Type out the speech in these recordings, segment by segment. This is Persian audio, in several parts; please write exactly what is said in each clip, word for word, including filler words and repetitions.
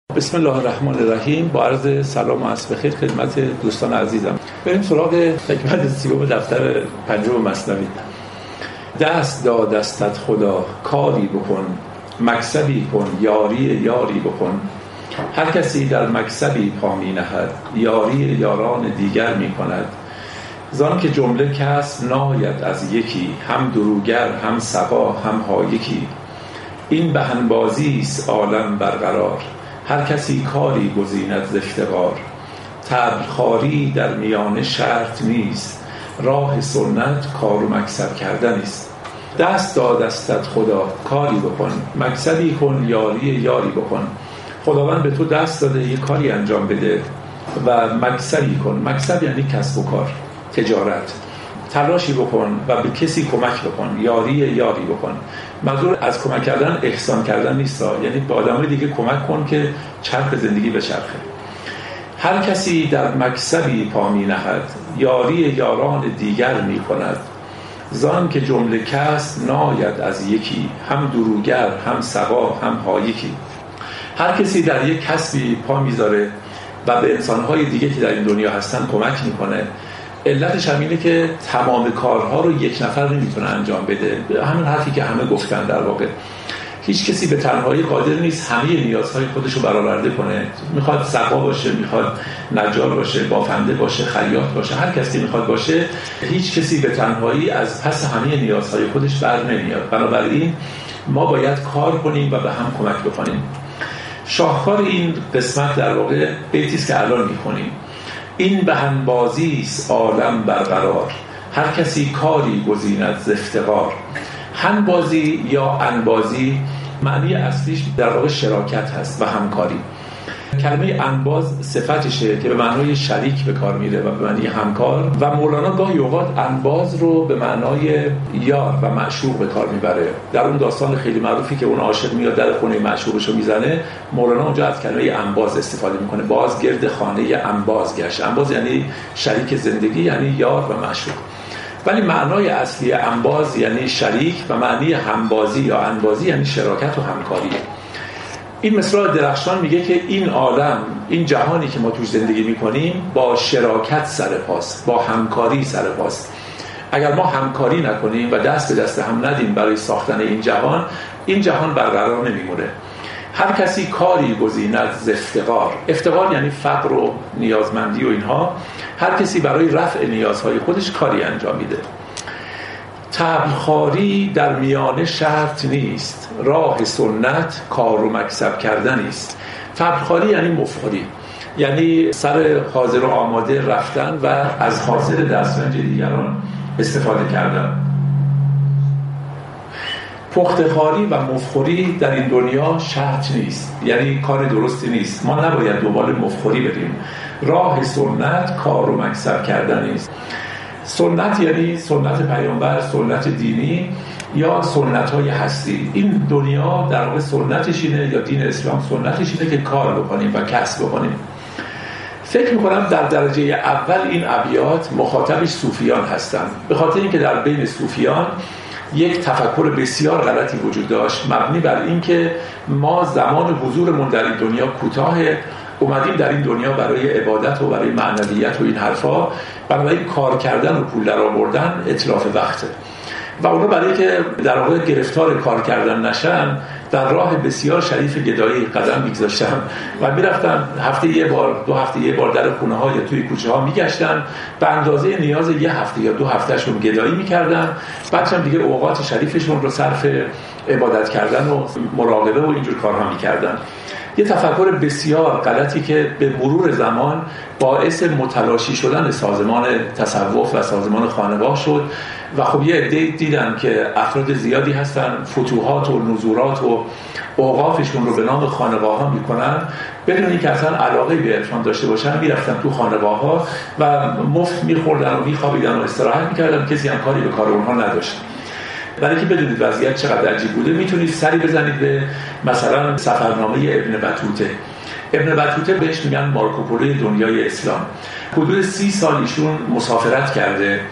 بسم الله الرحمن الرحیم. با عرض سلام و عصر بخیر خدمت دوستان عزیزم. بریم سراغ حکمت سیوم دفتر پنجم مثنوی. دست داد دستت خدا کاری بکن، مکسبی کن یاری یاری بکن. هر کسی در مکسبی پا می نهد، یاری یاران دیگر می کند. زان که جمله کس ناید از یکی، هم دروگر هم سقا هم هایکی. این بهنبازی است عالم برقرار، هر کسی کاری گزیند ز افتقار. طبلخواری در میانه شرط نیست، راه سنت کار و مکسب کردن است. دست داد دستت خدا کاری بکن، مکسبی کن یاری یاری بکن. خداوند به تو دست داده یه کاری انجام بده و مکسبی کن. مکسب یعنی کسب و کار، تجارت. تلاشی بکن و به کسی کمک بکن، یاری یاری بکن. منظور از کمک کردن احسان کردن نیست، یعنی به آدمای دیگه کمک کن که چرخ زندگی بچرخه. هر کسی در مکسبی پا می نهد، یاری یاران دیگر می کند. زان که جمله کس ناید از یکی، هم دروگر هم سقا هم هایکی. هر کسی در یک کسبی پا میذاره و به انسانهای دیگه که در این دنیا هستن کمک میکنه. علتش هم اینه که تمام کارها رو یک نفر نمیتونه انجام بده. همین حرفی که همه گفتن در واقع. هیچ کسی به تنهایی قادر نیست همه نیازهای خودش رو برآورده کنه. میخواد سقا باشه، میخواد نجار باشه، بافنده باشه، خیاط باشه، هر کسی میخواد باشه. هیچ کسی به تنهایی از پس همه نیازهای خودش بر نمیاد. بنابراین ما باید کار کنیم و به هم کمک بکنیم. شاهکار این قسمت در واقع بیتی است که الان میخونیم. این بهنبازی است عالم برقرار، هر کسی کاری گزیند ز افتقار. هنبازی یا انبازی معنی اصلیش در واقع شراکت هست و همکاری. کلمه انباز صفتشه که به معنای شریک به کار میره و به معنی همکار، و مولانا گاهی اوقات انباز رو به معنای یار و معشوق به کار میبره. در اون داستان خیلی معروفی که اون عاشق میاد در خونه معشوقش رو میزنه، مولانا اونجا از کلمه انباز استفاده میکنه. باز گرد خانه انباز گشت. انباز یعنی شریک زندگی، یعنی یار و معشوق. ولی معنای اصلی انباز یعنی شریک و معنی همبازی یا انبازی یعنی شراکت و همکاری. این مصرع درخشان میگه که این عالم، این جهانی که ما توش زندگی میکنیم با شراکت سر پاست، با همکاری سر پاست. اگر ما همکاری نکنیم و دست به دست هم ندیم برای ساختن این جهان، این جهان برقرار نمیمونه. هر کسی کاری گزیند ز افتقار. افتقار یعنی فقر و نیازمندی و اینها. هر کسی برای رفع نیازهای خودش کاری انجام میده. طبلخواری در میانه شرط نیست، راه سنت کار و مکسب کردن است. طبلخواری یعنی مفخوری، یعنی سر حاضر و آماده رفتن و از حاصل دسترنج دیگران استفاده کردن. پختخواری و مفخوری در این دنیا شرط نیست، یعنی کار درستی نیست. ما نباید دنبال مفخوری بریم. راه سنت کار و مکسب کردن است. سنت یعنی سنت پیامبر، سنت دینی یا سنت های هستی. این دنیا در واقع سنتش اینه، یا دین اسلام سنتش اینه که کار بکنیم و کسب بکنیم. فکر میکنم در درجه اول این ابیات مخاطبش صوفیان هستن، به خاطر اینکه در بین صوفیان یک تفکر بسیار غلطی وجود داشت، مبنی بر این که ما زمان حضورمون در این دنیا کوتاهه، اومدیم در این دنیا برای عبادت و برای معنویت و این حرفا، برای کار کردن و پول در آوردن اتلاف وقته. و اونا برای که در واقع گرفتار کار کردن نشن، در راه بسیار شریف گدایی قدم میگذاشتن و میرفتن هفته یه بار، دو هفته یه بار در خونه ها یا توی کوچه ها میگشتن، به اندازه نیاز یه هفته یا دو هفتهشون گدایی میکردن. بعدش هم دیگه اوقات شریفشون رو صرف عبادت کردن و مراقبه و اینجور کارها میکردن. یه تفکر بسیار غلطی که به مرور زمان باعث متلاشی شدن سازمان تصوف و سازمان خانقاه شد. و خب یه عده دیدن که افراد زیادی هستن فتوحات و نزورات و اوقافشون رو به نام خانقاه ها میکنن، بدون اینکه اصلا علاقه به عرفان داشته باشن. میرفتن تو خانقاه ها و مفت میخوردن و میخوابیدن و استراحت میکردن، کسی هم کاری به کار اونها نداشت. برای که بدونید وضعیت چقدر عجیب بوده، میتونید سری بزنید به مثلا سفرنامه ابن بطوطه. ابن بطوطه بهش میگن مارکوپولوی دنیای اسلام. حدود سی سال ایشون مسافرت کرده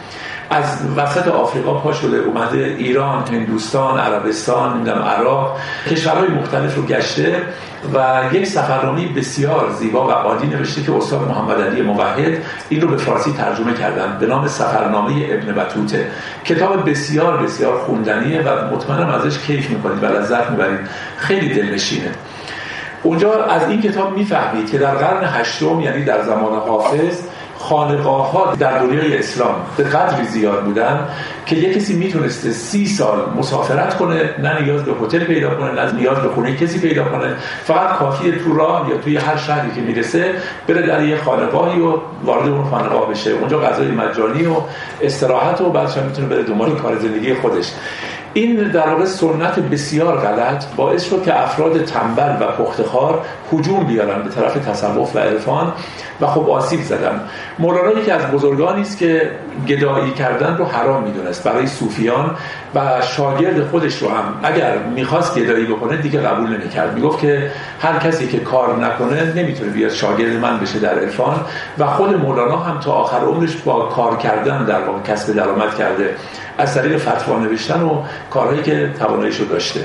از وسط آفریقا پا شده اومده ایران، هندوستان، عربستان، نمیدونم عراق، کشورهای مختلف رو گشته و یک سفرنامه بسیار زیبا و عالی نوشته که استاد محمد علی موحد این رو به فارسی ترجمه کردن به نام سفرنامه ابن بطوطه. کتاب بسیار بسیار خوندنیه و مطمئنم ازش کیف میکنید و لذت میبرید، خیلی دلنشینه. اونجا از این کتاب میفهمید که در قرن هشتم، یعنی در زمان حافظ، خانقاه ها در دنیای اسلام به قدری زیاد بودن که یک کسی میتونسته سی سال مسافرت کنه، نه نیاز به هتل پیدا کنه، نه نیاز به خونه کسی پیدا کنه، فقط کافیه تو راه یا توی هر شهری که میرسه بره در یه خانقاهی و وارد اون خانقاه بشه، اونجا غذای مجانی و استراحت و بعدش هم میتونه بره دنبال کار زندگی خودش. این در واقع سنت بسیار غلط باعث شد که افراد تنبل و پخته‌خوار هجوم بیارن به طرف تصوف و عرفان و خب آسیب زدن. مولانا یکی از بزرگانی است که گدایی کردن رو حرام میدونست برای صوفیان و شاگرد خودش رو هم اگر میخواست گدایی بکنه دیگه قبول نمیکرد. میگفت که هر کسی که کار نکنه نمیتونه بیاد شاگرد من بشه در عرفان و خود مولانا هم تا آخر عمرش با کار کردن در واقع کسب درآمد کرده از طریق فتوا نوشتن و کارهایی که تواناییشو داشته.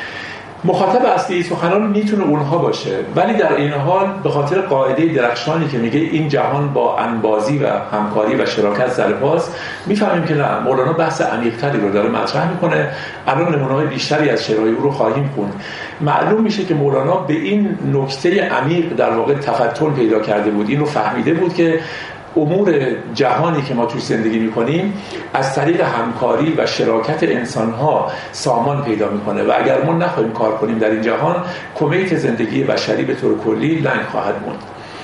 مخاطب اصلی سخنان میتونه اونها باشه، ولی در این حال به خاطر قاعده درخشانی که میگه این جهان با انبازی و همکاری و شراکت سرپاست، میفهمیم که نه، مولانا بحث عمیق‌تری رو داره مطرح میکنه. الان نمونه‌های بیشتری از شعرهای او رو خواهیم خوند. معلوم میشه که مولانا به این نکته عمیق در واقع تفتن پیدا کرده بود، این رو فهمیده بود که امور جهانی که ما توی زندگی میکنیم از طریق همکاری و شراکت انسانها سامان پیدا میکنه و اگر ما نخواهیم کار کنیم در این جهان، کمیت زندگی بشری به طور کلی لنگ خواهد موند.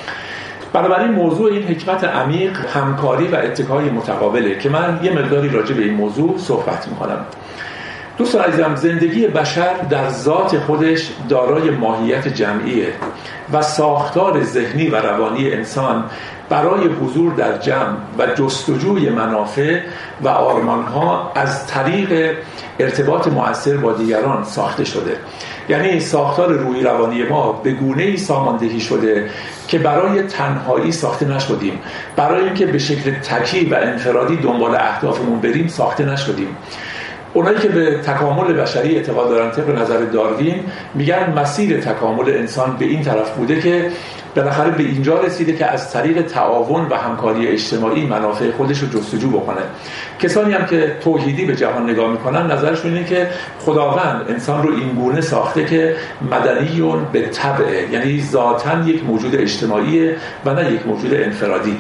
بنابراین موضوع این حکمت عمیق همکاری و اتکای متقابله که من یه مقداری راجع به این موضوع صحبت میکنم. دوستان عزیزم، زندگی بشر در ذات خودش دارای ماهیت جمعیه و ساختار ذهنی و روانی انسان برای حضور در جمع و جستجوی منافع و آرمانها از طریق ارتباط مؤثر با دیگران ساخته شده. یعنی ساختار روحی روانی ما به گونه‌ای ساماندهی شده که برای تنهایی ساخته نشدیم، برای اینکه به شکل تکی و انفرادی دنبال اهدافمون بریم ساخته نشدیم. اونایی که به تکامل بشری اعتقاد دارن طبق نظر داروین میگن مسیر تکامل انسان به این طرف بوده که بالاخره به اینجا رسیده که از طریق تعاون و همکاری اجتماعی منافع خودش رو جستجو بکنه. کسانی هم که توحیدی به جهان نگاه میکنن نظرشون اینه که خداوند انسان رو این گونه ساخته که مدنیون به طبع، یعنی ذاتاً یک موجود اجتماعی و نه یک موجود انفرادی.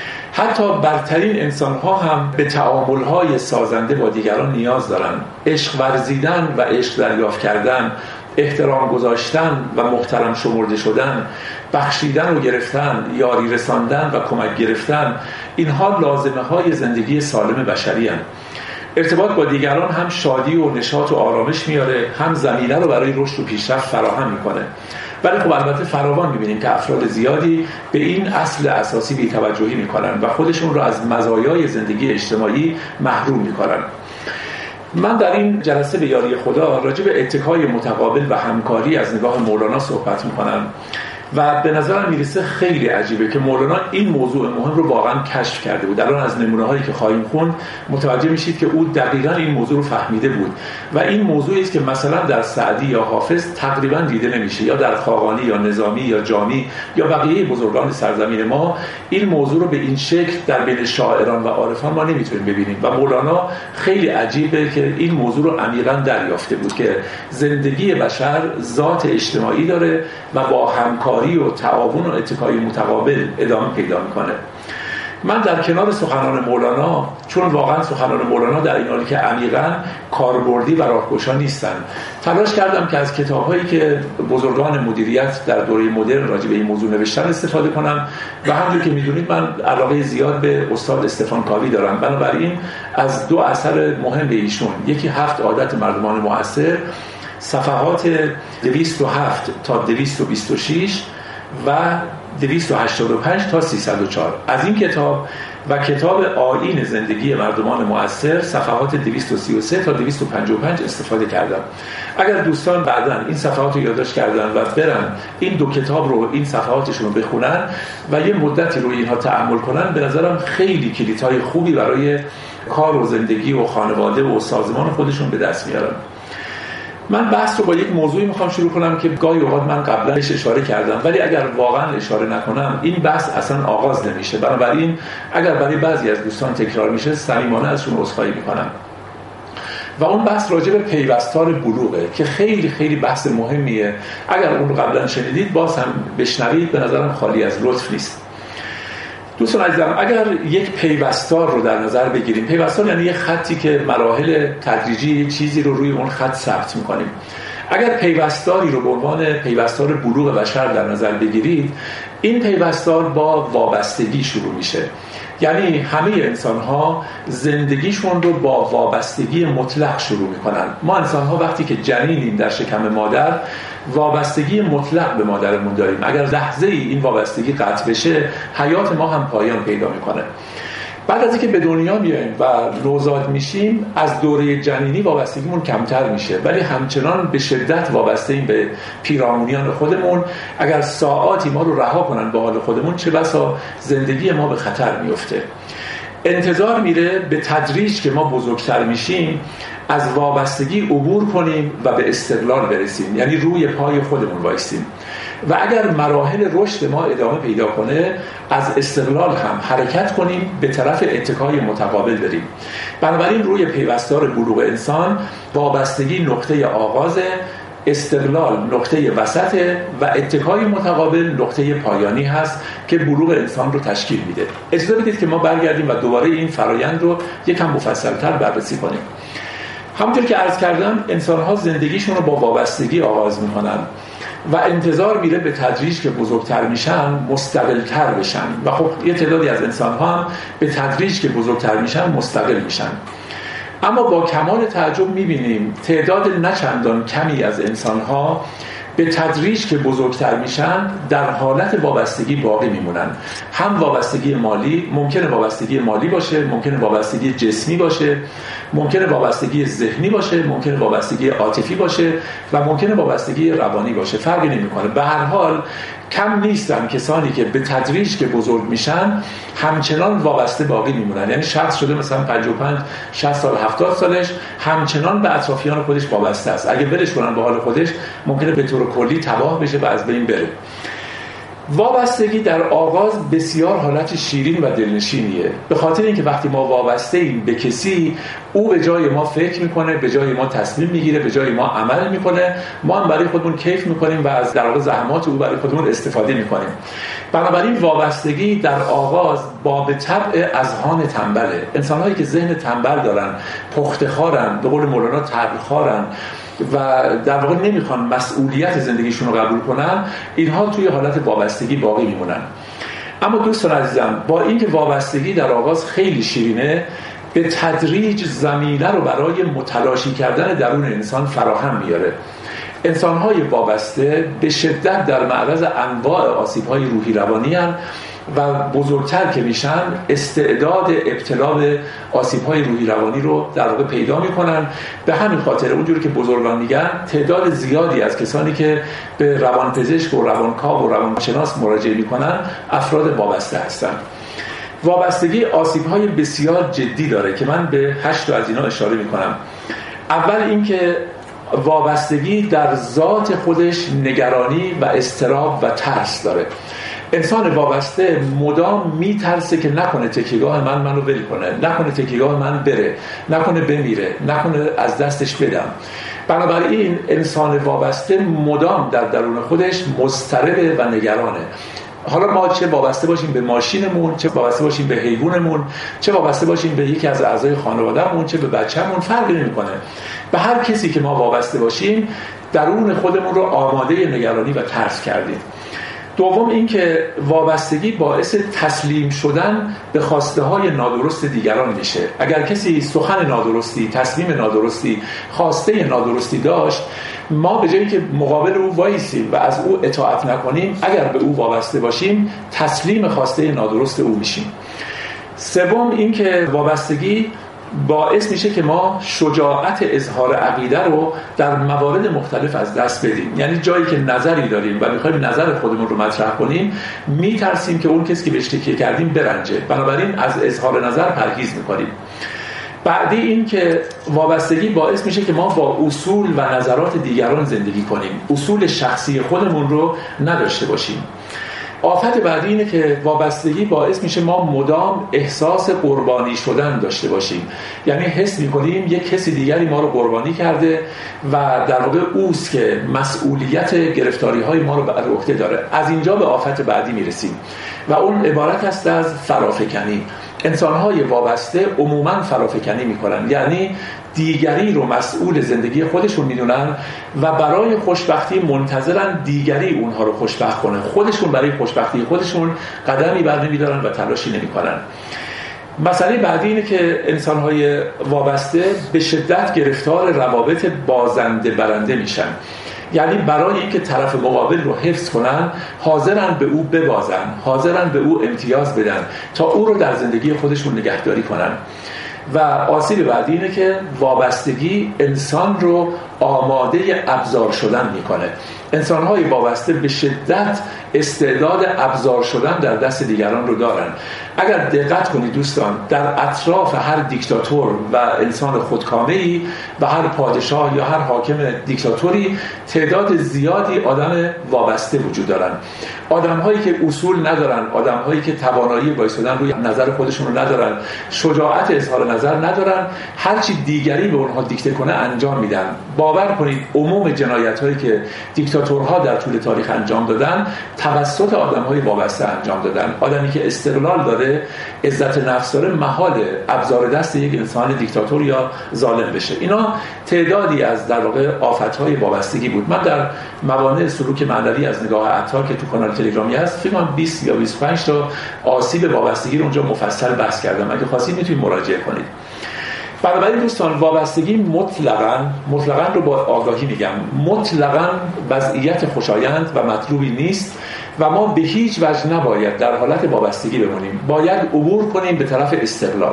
حتی برترین انسان‌ها هم به تعامل‌های سازنده با دیگران نیاز دارن. عشق ورزیدن و عشق دریافت کردن، احترام گذاشتن و محترم شمرده شدن، بخشیدن و گرفتن، یاری رساندن و کمک گرفتن، اینها لازمه‌های زندگی سالم بشری هستند. ارتباط با دیگران هم شادی و نشاط و آرامش میاره، هم زمینه رو برای رشد و پیشرفت فراهم میکنه. ولی خب البته فراوان میبینیم که افراد زیادی به این اصل اساسی بی‌توجهی میکنن و خودشون رو از مزایای زندگی اجتماعی محروم میکنن. من در این جلسه به یاری خدا راجع به اتکای متقابل و همکاری از نگاه مولانا صحبت میکنم و به نظرم میرسه خیلی عجیبه که مولانا این موضوع مهم رو واقعا کشف کرده بود. الان از نمونه‌هایی که خواهیم خوند متوجه میشید که او دقیقاً این موضوع رو فهمیده بود و این موضوعی است که مثلا در سعدی یا حافظ تقریباً دیده نمیشه، یا در خاقانی یا نظامی یا جامی یا بقیه بزرگان سرزمین ما این موضوع رو به این شکل در بین شاعران و عارفان ما نمیتونیم ببینیم و مولانا خیلی عجیبه که این موضوع رو عمیقاً دریافته بود که زندگی بشر ذات اجتماعی داره و با همکاری و تعاون و اتکای متقابل ادامه پیدا میکنه. من در کنار سخنان مولانا، چون واقعا سخنان مولانا در این حالی که عمیقاً کاربردی و راهگشا نیستن، تلاش کردم که از کتاب‌هایی که بزرگان مدیریت در دوره مدرن راجع به این موضوع نوشتن استفاده کنم و همونجور که میدونید من علاقه زیاد به استاد استفان کاوی دارم. بنابراین از دو اثر مهم ایشون، یکی هفت عادت مردمان مؤثر، صفحات دویست و هفت تا دویست و بیست و شش و دویست و هشتاد و پنج تا سیصد و چهار از این کتاب و کتاب آیین زندگی مردمان مؤثر صفحات دویست و سی و سه تا دویست و پنجاه و پنج استفاده کردم. اگر دوستان بعداً این صفحات رو یادداشت کردن و برن این دو کتاب رو، این صفحاتشون رو بخونن و یه مدتی روی اینها تأمل کنن، به نظرم خیلی کلیدهای خوبی برای کار و زندگی و خانواده و سازمان خودشون به دست میارن. من بحث رو با یک موضوعی میخوام شروع کنم که گاهی اوقات من قبلا بهش اشاره کردم، ولی اگر واقعا اشاره نکنم این بحث اصلا آغاز نمیشه. بنابراین اگر برای بعضی از دوستان تکرار میشه صمیمانه ازشون عذرخواهی میکنم. و اون بحث راجع به پیوستار بلوغه که خیلی خیلی بحث مهمیه. اگر اون رو قبلا شنیدید باز هم بشنوید، به نظرم خالی از لطف نیست. دوستان عزیزم، اگر یک پیوستار رو در نظر بگیریم، پیوستار یعنی یک خطی که مراحل تدریجی چیزی رو روی اون خط ثبت می‌کنیم. اگر پیوستاری رو به عنوان پیوستار بلوغ بشر در نظر بگیرید، این پیوستار با وابستگی شروع میشه. یعنی همه انسان‌ها زندگیشون رو با وابستگی مطلق شروع می‌کنن. ما انسان‌ها وقتی که جنینیم در شکم مادر، وابستگی مطلق به مادرمون داریم. اگر لحظه ای این وابستگی قطع بشه، حیات ما هم پایان پیدا می‌کنه. بعد از اینکه به دنیا میایم و نوزاد میشیم، از دوره جنینی وابستگیمون کمتر میشه، ولی همچنان به شدت وابسته ایم به پیرامونیان خودمون. اگر ساعاتی ما رو رها کنن به حال خودمون، چه بسا زندگی ما به خطر میفته. انتظار میره به تدریج که ما بزرگتر میشیم از وابستگی عبور کنیم و به استقلال برسیم، یعنی روی پای خودمون وایسیم. و اگر مراحل رشد ما ادامه پیدا کنه، از استقلال هم حرکت کنیم، به طرف اتکای متقابل بریم. بنابراین روی پیوستار بلوغ انسان وابستگی نقطه آغاز، استقلال نقطه وسط و اتکای متقابل نقطه پایانی هست که بلوغ انسان رو تشکیل میده. اجازه بدید که ما برگردیم و دوباره این فرایند رو یکم مفصل‌تر بررسی کنیم. همونطور که عرض کردم، انسان‌ها زندگیشون رو با وابستگی آغاز می‌کنن و انتظار میره به تدریج که بزرگتر میشن مستقل‌تر بشن. و خب یه تعدادی از انسان‌ها هم به تدریج که بزرگتر میشن مستقل میشن. اما با کمال تعجب میبینیم تعداد نچندان کمی از انسان‌ها به تدریج که بزرگتر میشن در حالت وابستگی باقی میمونن. هم وابستگی مالی، ممکنه وابستگی مالی باشه، ممکنه وابستگی جسمی باشه، ممکنه وابستگی ذهنی باشه، ممکنه وابستگی عاطفی باشه و ممکنه وابستگی روانی باشه. فرقی نمیکنه. به هر حال کم نیستن کسانی که به تدریج که بزرگ میشن همچنان وابسته باقی میمونن. یعنی شخص شده مثلا پنجاه و پنج شصت سال هفتاد سالش همچنان به اطرافیان خودش وابسته است. اگه ولش کنن به حال خودش ممکنه به طور کلی تباه بشه و از بین بره. وابستگی در آغاز بسیار حالت شیرین و دلنشینیه، به خاطر اینکه وقتی ما وابسته ایم به کسی، او به جای ما فکر میکنه، به جای ما تصمیم میگیره، به جای ما عمل میکنه، ما هم برای خودمون کیف میکنیم و از در واقع زحمات او برای خودمون استفاده میکنیم. بنابراین وابستگی در آغاز با به طبع اذهان تنبله. انسان‌هایی که ذهن تنبل دارن، پخته‌خوارن، به قول مولانا طبع‌خوارن و در واقع نمیخوان مسئولیت زندگیشون رو قبول کنن، اینها توی حالت وابستگی باقی میمونن. اما دوستان عزیزم، با اینکه وابستگی در آغاز خیلی شیرینه، به تدریج زمینه رو برای متلاشی کردن درون انسان فراهم میاره. انسان‌های وابسته به شدت در معرض انواع آسیب‌های روحی روانی هستند و بزرگتر که میشن استعداد ابتلا به آسیب‌های روحی روانی رو در واقع پیدا میکنن. به همین خاطر اونجوری که بزرگان میگن، تعداد زیادی از کسانی که به روانپزشک و روانکاو و روانشناس مراجعه میکنن افراد وابسته هستن. وابستگی آسیب‌های بسیار جدی داره که من به هشت تا از اینا اشاره میکنم. اول اینکه وابستگی در ذات خودش نگرانی و اضطراب و ترس داره. انسان وابسته مدام میترسه که نکنه تکیهگاه من منو ول کنه، نکنه تکیهگاه من بره، نکنه بمیره، نکنه از دستش بدم. بنابراین انسان وابسته مدام در درون خودش مضطربه و نگرانه. حالا ما چه وابسته باشیم به ماشینمون، چه وابسته باشیم به حیوانمون، چه وابسته باشیم به یکی از اعضای خانوادهمون، چه به بچه‌مون، فرقی نمی‌کنه. به هر کسی که ما وابسته باشیم درون خودمون رو آماده نگرانی و ترس کردیم. دوم اینکه وابستگی باعث تسلیم شدن به خواسته های نادرست دیگران میشه. اگر کسی سخن نادرستی، تصمیم نادرستی، خواسته نادرستی داشت، ما به جایی که مقابل او وایسیم و از او اطاعت نکنیم، اگر به او وابسته باشیم تسلیم خواسته نادرست او میشیم. سوم اینکه وابستگی باعث میشه که ما شجاعت اظهار عقیده رو در موارد مختلف از دست بدیم. یعنی جایی که نظری داریم و میخوایم نظر خودمون رو مطرح کنیم، میترسیم که اون کسی که بهش تکیه کردیم برنجه، بنابراین از اظهار نظر پرهیز میکنیم. بعدی این که وابستگی باعث میشه که ما با اصول و نظرات دیگران زندگی کنیم، اصول شخصی خودمون رو نداشته باشیم. آفت بعدی اینه که وابستگی باعث میشه ما مدام احساس قربانی شدن داشته باشیم، یعنی حس میکنیم یک کسی دیگری ما رو قربانی کرده و در واقع اوست که مسئولیت گرفتاری های ما رو بر عهده داره. از اینجا به آفت بعدی میرسیم و اون عبارت است از فرافکنی. انسان‌های وابسته عموماً فرافکنی میکنن، یعنی دیگری رو مسئول زندگی خودشون میدونن و برای خوشبختی منتظرن دیگری اونها رو خوشبخت کنه، خودشون برای خوشبختی خودشون قدمی بر نمیدارن و تلاشی نمیکنن. مسئله بعدی اینه که انسان‌های وابسته به شدت گرفتار روابط بازنده برنده میشن، یعنی برای اینکه طرف مقابل رو حفظ کنن حاضرن به او ببازن، حاضرن به او امتیاز بدن تا او رو در زندگی خودشون نگهداری کنن. و آسیب بعدی اینه که وابستگی انسان رو آماده ابزار شدن میکنه. انسان‌های وابسته به شدت استعداد ابزار شدن در دست دیگران رو دارن. اگر دقت کنید دوستان، در اطراف هر دیکتاتور و انسان خودکامه‌ای و هر پادشاه یا هر حاکم دیکتاتوری تعداد زیادی آدم وابسته وجود دارن. آدم‌هایی که اصول ندارن، آدم‌هایی که توانایی وایسادن روی نظر خودشون رو ندارن، شجاعت اظهار نظر ندارن، هر چی دیگری به اونها دیکته کنه انجام میدن. باور کنید عموم جنایت‌هایی که دیکتاتورها در طول تاریخ انجام دادن توسط آدم‌های وابسته انجام دادن. آدمی که استقلال داره، عزت نفس داره، محاله ابزار دست یک انسان دیکتاتور یا ظالم بشه. اینا تعدادی از در واقع آفت‌های وابستگی بود. من در موانع سلوک معنوی از نگاه عطار که تو کانال تلگرامی هست فکر کنم بیست یا بیست و پنج تا آسیب وابستگی رو اونجا مفصل بحث کردم. اگه خواستید میتونید مراجعه کنید. بنابراین دوستان، وابستگی مطلقاً مطلقاً رو با آگاهی میگم، مطلقاً وضعیت خوشایند و مطلوبی نیست و ما به هیچ وجه نباید در حالت وابستگی بمونیم. باید عبور کنیم به طرف استقلال.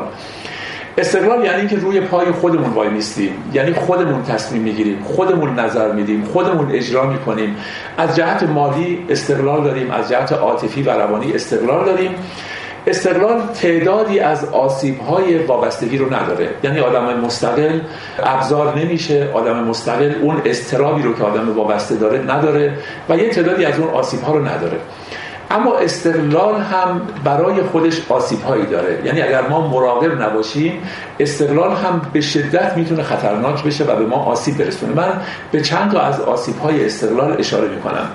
استقلال یعنی اینکه روی پای خودمون وای میستیم، یعنی خودمون تصمیم میگیریم، خودمون نظر میدیم، خودمون اجرا میکنیم. از جهت مالی استقلال داریم، از جهت عاطفی و روانی استقلال داریم. استقلال تعدادی از آسیب‌های وابستگی رو نداره، یعنی آدم مستقل ابزار نمیشه، آدم مستقل اون اضطرابی رو که آدم وابسته داره نداره و یه تعدادی از اون آسیب‌ها رو نداره. اما استقلال هم برای خودش آسیب‌هایی داره، یعنی اگر ما مراقب نباشیم استقلال هم به شدت میتونه خطرناک بشه و به ما آسیب برسونه. من به چند تا از آسیب‌های استقلال اشاره می‌کنم.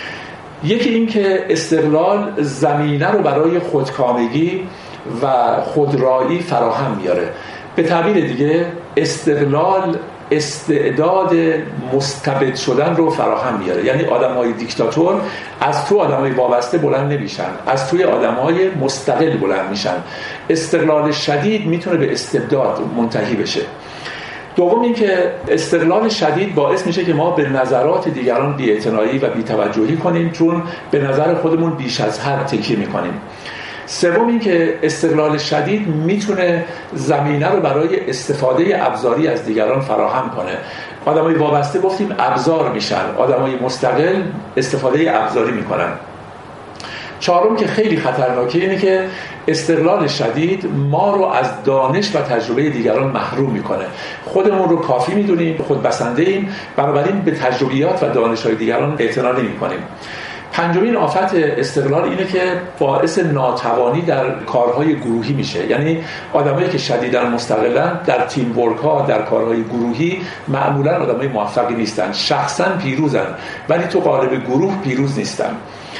یکی این که استقلال زمینه رو برای خودکامگی و خودرایی فراهم میاره. به تعبیر دیگه استقلال استعداد مستبد شدن رو فراهم میاره، یعنی آدم‌های دیکتاتور از تو آدم‌های وابسته بلند نمیشن، از توی آدم‌های مستقل بلند میشن. استقلال شدید میتونه به استبداد منتهی بشه. دوم این که استقلال شدید باعث میشه که ما به نظرات دیگران بی‌اعتنایی و بی‌توجهی کنیم، چون به نظر خودمون بیش از حد تکیه میکنیم. سوم این که استقلال شدید میتونه زمینه رو برای استفاده ابزاری از دیگران فراهم کنه. آدمای وابسته گفتیم ابزار میشن، آدمای مستقل استفاده ابزاری میکنن. چهارم که خیلی خطرناکه اینه که استقلال شدید ما رو از دانش و تجربه دیگران محروم میکنه. خودمون رو کافی میدونیم، خودبسنده ایم، بنابراین به تجربیات و دانش‌های دیگران اعتنا نمی‌کنیم. پنجمین آفت استقلال اینه که باعث ناتوانی در کارهای گروهی میشه، یعنی آدمایی که شدیداً مستقلن در تیم ورک ها، در کارهای گروهی معمولاً آدمای موفقی نیستن، شخصاً پیروزن ولی تو قالب گروه پیروز نیستن.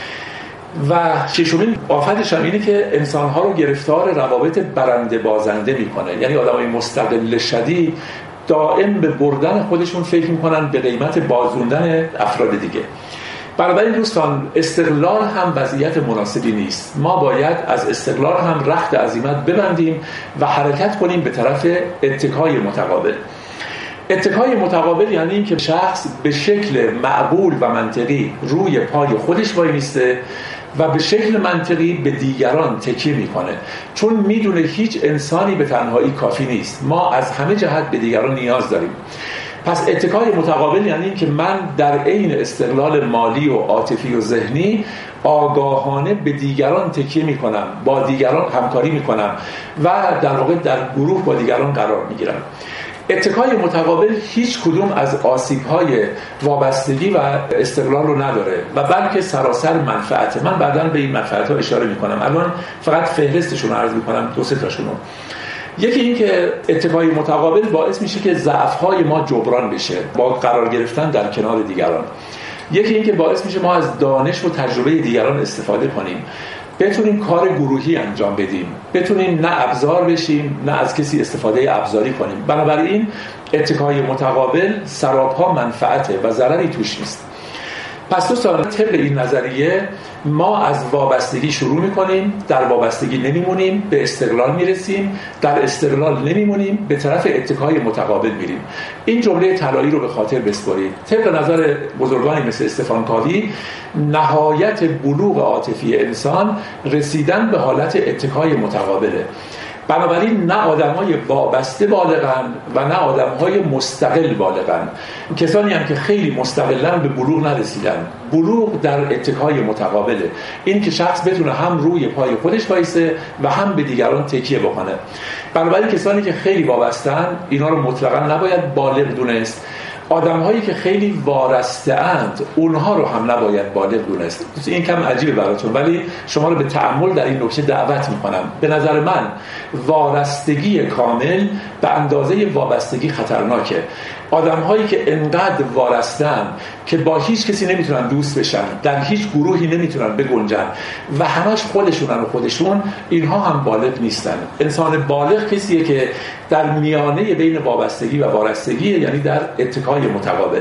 و ششمین آفتش هم اینه که انسان‌ها رو گرفتار روابط برنده بازنده میکنه، یعنی آدمای مستقل شدید دائم به بردن خودشون فکر میکنن به قیمت بازوندن افراد دیگه. بنابراین دوستان، استقلال هم وضعیت مناسبی نیست. ما باید از استقلال هم رخت عزیمت ببندیم و حرکت کنیم به طرف اتکای متقابل. اتکای متقابل یعنی این که شخص به شکل معقول و منطقی روی پای خودش وای میسته و به شکل منطقی به دیگران تکیه میکنه، چون میدونه هیچ انسانی به تنهایی کافی نیست. ما از همه جهت به دیگران نیاز داریم. پس اتکای متقابل یعنی این که من در عین استقلال مالی و عاطفی و ذهنی آگاهانه به دیگران تکیه میکنم، با دیگران همکاری میکنم و در واقع در گروه با دیگران قرار میگیرم. اتکای متقابل هیچ کدوم از آسیب‌های وابستگی و استقلال رو نداره و بلکه سراسر منفعته. من بعداً به این منفعت‌ها اشاره میکنم، الان فقط فهرستشون رو عرض میکنم، دو سه تاشون رو. یکی این که اتکای متقابل باعث میشه که ضعف‌های ما جبران بشه با قرار گرفتن در کنار دیگران. یکی این که باعث میشه ما از دانش و تجربه دیگران استفاده کنیم، بتونیم کار گروهی انجام بدیم، بتونیم نه ابزار بشیم نه از کسی استفاده ابزاری کنیم. بنابراین اتکای متقابل سراپا منفعته و ضرری توش نیست. پس دوستان طبق این نظریه ما از وابستگی شروع میکنیم، در وابستگی نمیمونیم، به استقلال میرسیم، در استقلال نمیمونیم، به طرف اتکای متقابل میریم. این جمله طلایی رو به خاطر بسپارید. طبق نظر بزرگانی مثل استفان کاوی نهایت بلوغ عاطفی انسان رسیدن به حالت اتکای متقابله. بنابراین نه آدم‌های وابسته بالغن و نه آدم‌های مستقل بالغن. کسانی هم که خیلی مستقلن به بلوغ نرسیدن. بلوغ در اتکای متقابله، این که شخص بتونه هم روی پای خودش وایسه و هم به دیگران تکیه بکنه. بنابراین کسانی که خیلی وابستن اینا رو مطلقاً نباید بالغ دونست. آدم هایی که خیلی وارسته اند اونها رو هم نباید بالغ دونست. این کم عجیبه براتون، ولی شما رو به تأمل در این نکته دعوت میکنم. به نظر من وارستگی کامل به اندازه وابستگی خطرناکه. آدم هایی که انقدر وارستن که با هیچ کسی نمیتونن دوست بشن، در هیچ گروهی نمیتونن بگنجن و همش خودشونن و خودشون، اینها هم بالغ نیستن. انسان بالغ کسیه که در میانه بین وابستگی و وارستگی، یعنی در اتکای متقابل.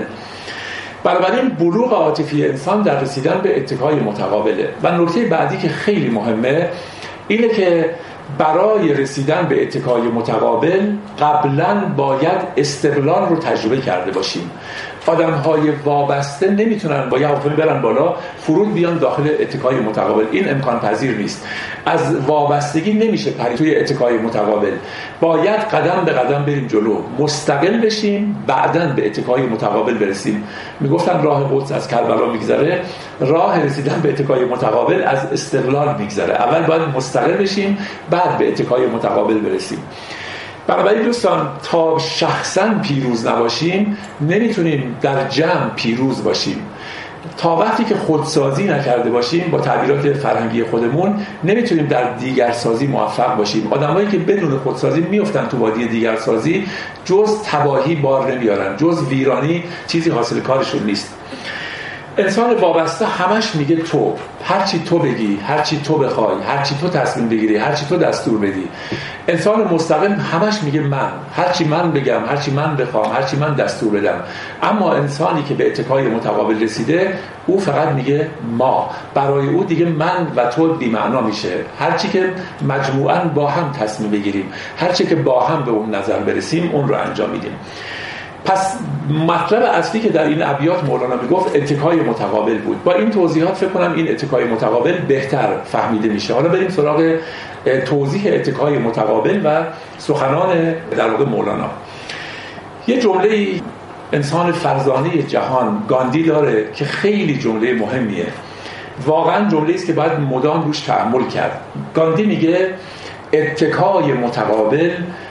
بنابراین بلوغ عاطفی انسان در رسیدن به اتکای متقابله. و نکته بعدی که خیلی مهمه اینه که برای رسیدن به اتکای متقابل قبلاً باید استقلال رو تجربه کرده باشیم. آدم‌های وابسته نمیتونن با یه هواپیما برن بالا فرود بیان داخل اتکای متقابل. این امکان پذیر نیست. از وابستگی نمیشه پرید توی اتکای متقابل. باید قدم به قدم بریم جلو، مستقل بشیم، بعداً به اتکای متقابل برسیم. میگفتن راه قدس از کربلا میگذره، راه رسیدن به اتکای متقابل از استقلال میگذره. اول باید مستقل بشیم، بعد به اتکای متقابل برسیم. بنابراین دوستان تا شخصاً پیروز نباشیم نمیتونیم در جمع پیروز باشیم. تا وقتی که خودسازی نکرده باشیم با تعبیرات فرهنگی خودمون نمیتونیم در دیگرسازی موفق باشیم. آدمایی که بدون خودسازی میافتن تو وادی دیگرسازی جز تباهی بار نمیارن، جز ویرانی چیزی حاصل کارشون نیست. انسان وابسته همش میگه تو، هرچی تو بگی، هرچی تو بخوای، هرچی تو تصمیم بگیری، هرچی تو دستور بدی. انسان مستقل همش میگه من، هرچی من بگم، هرچی من بخوام، هرچی من دستور بدم. اما انسانی که به اتکای متقابل رسیده او فقط میگه ما. برای او دیگه من و تو بی معنا میشه. هرچی که مجموعاً با هم تصمیم بگیریم، هرچی که با هم به اون نظر برسیم اون رو انجام میدیم. پس مطلب اصلی که در این ابیات مولانا میگفت اتکای متقابل بود. با این توضیحات فکر کنم این اتکای متقابل بهتر فهمیده میشه. حالا بریم سراغ توضیح اتکای متقابل و سخنان در واقع مولانا. یه جمله انسان فرزانه جهان گاندی داره که خیلی جمله مهمیه. واقعا جمله است که باید مدام روش تأمل کرد. گاندی میگه اتکای متقابل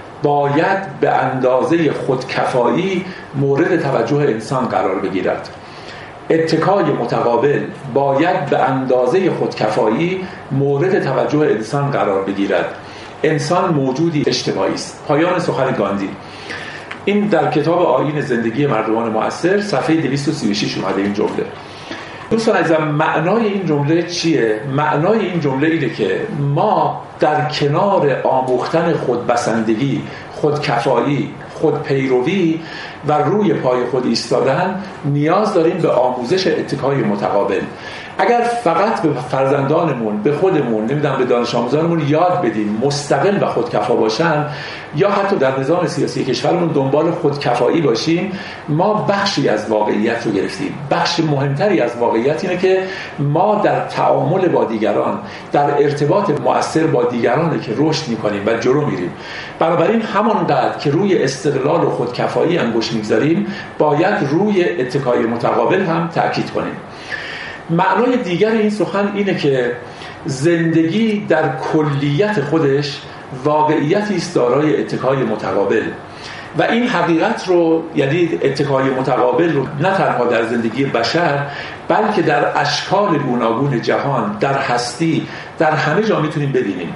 باید به اندازه خودکفایی مورد توجه انسان قرار بگیرد. اتکای متقابل باید به اندازه خودکفایی مورد توجه انسان قرار بگیرد. انسان موجودی اجتماعی است. پایان سخن گاندی. این در کتاب آیین زندگی مردمان معاصر صفحه دویست و سی و شش اومده این جمله. دوستان عزیزم معنای این جمله چیه؟ معنای این جمله اینه که ما در کنار آموختن خودبسندگی، خودکفایی، خودپیروی و روی پای خود ایستادن نیاز داریم به آموزش اتکای متقابل. اگر فقط به فرزندانمون، به خودمون، نمیدونم به دانش آموزانمون یاد بدیم مستقل و خودکفا باشن، یا حتی در نظام سیاسی کشورمون دنبال خودکفایی باشیم، ما بخشی از واقعیت رو گرفتیم. بخش مهمتری از واقعیت اینه که ما در تعامل با دیگران، در ارتباط مؤثر با دیگرانه که رشد میکنیم و جلو میریم. بنابراین همانقدر که روی استقلال و خودکفایی انگشت میگذاریم، باید روی اتکای متقابل هم تأکید کنیم. معنای دیگر این سخن اینه که زندگی در کلیت خودش واقعیتی است دارای اتکای متقابل، و این حقیقت رو، یعنی اتکای متقابل رو، نه تنها در زندگی بشر بلکه در اشکال گوناگون جهان، در هستی، در همه جا میتونیم ببینیم.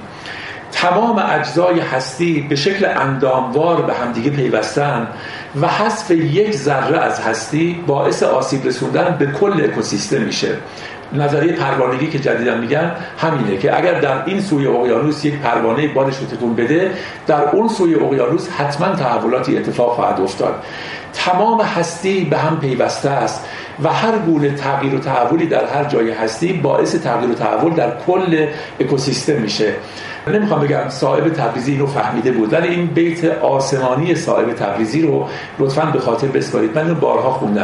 تمام اجزای هستی به شکل انداموار به همدیگه پیوستن و حذف یک ذره از هستی باعث آسیب رسوندن به کل اکوسیستم میشه. نظریه پروانگی که جدیداً میگن همینه که اگر در این سوی اقیانوس یک پروانه بالش رو تکون بده، در اون سوی اقیانوس حتما تحولاتی اتفاق خواهد افتاد. تمام هستی به هم پیوسته است و هر گونه تغییر و تحولی در هر جای هستی باعث تغییر و تحول در کل اکوسیستم میشه. نمیخوام بگم صاحب تبریزی اینو فهمیده بود، ولی این بیت آسمانی صاحب تبریزی رو لطفاً به خاطر بسپارید. من اینو بارها خوندم.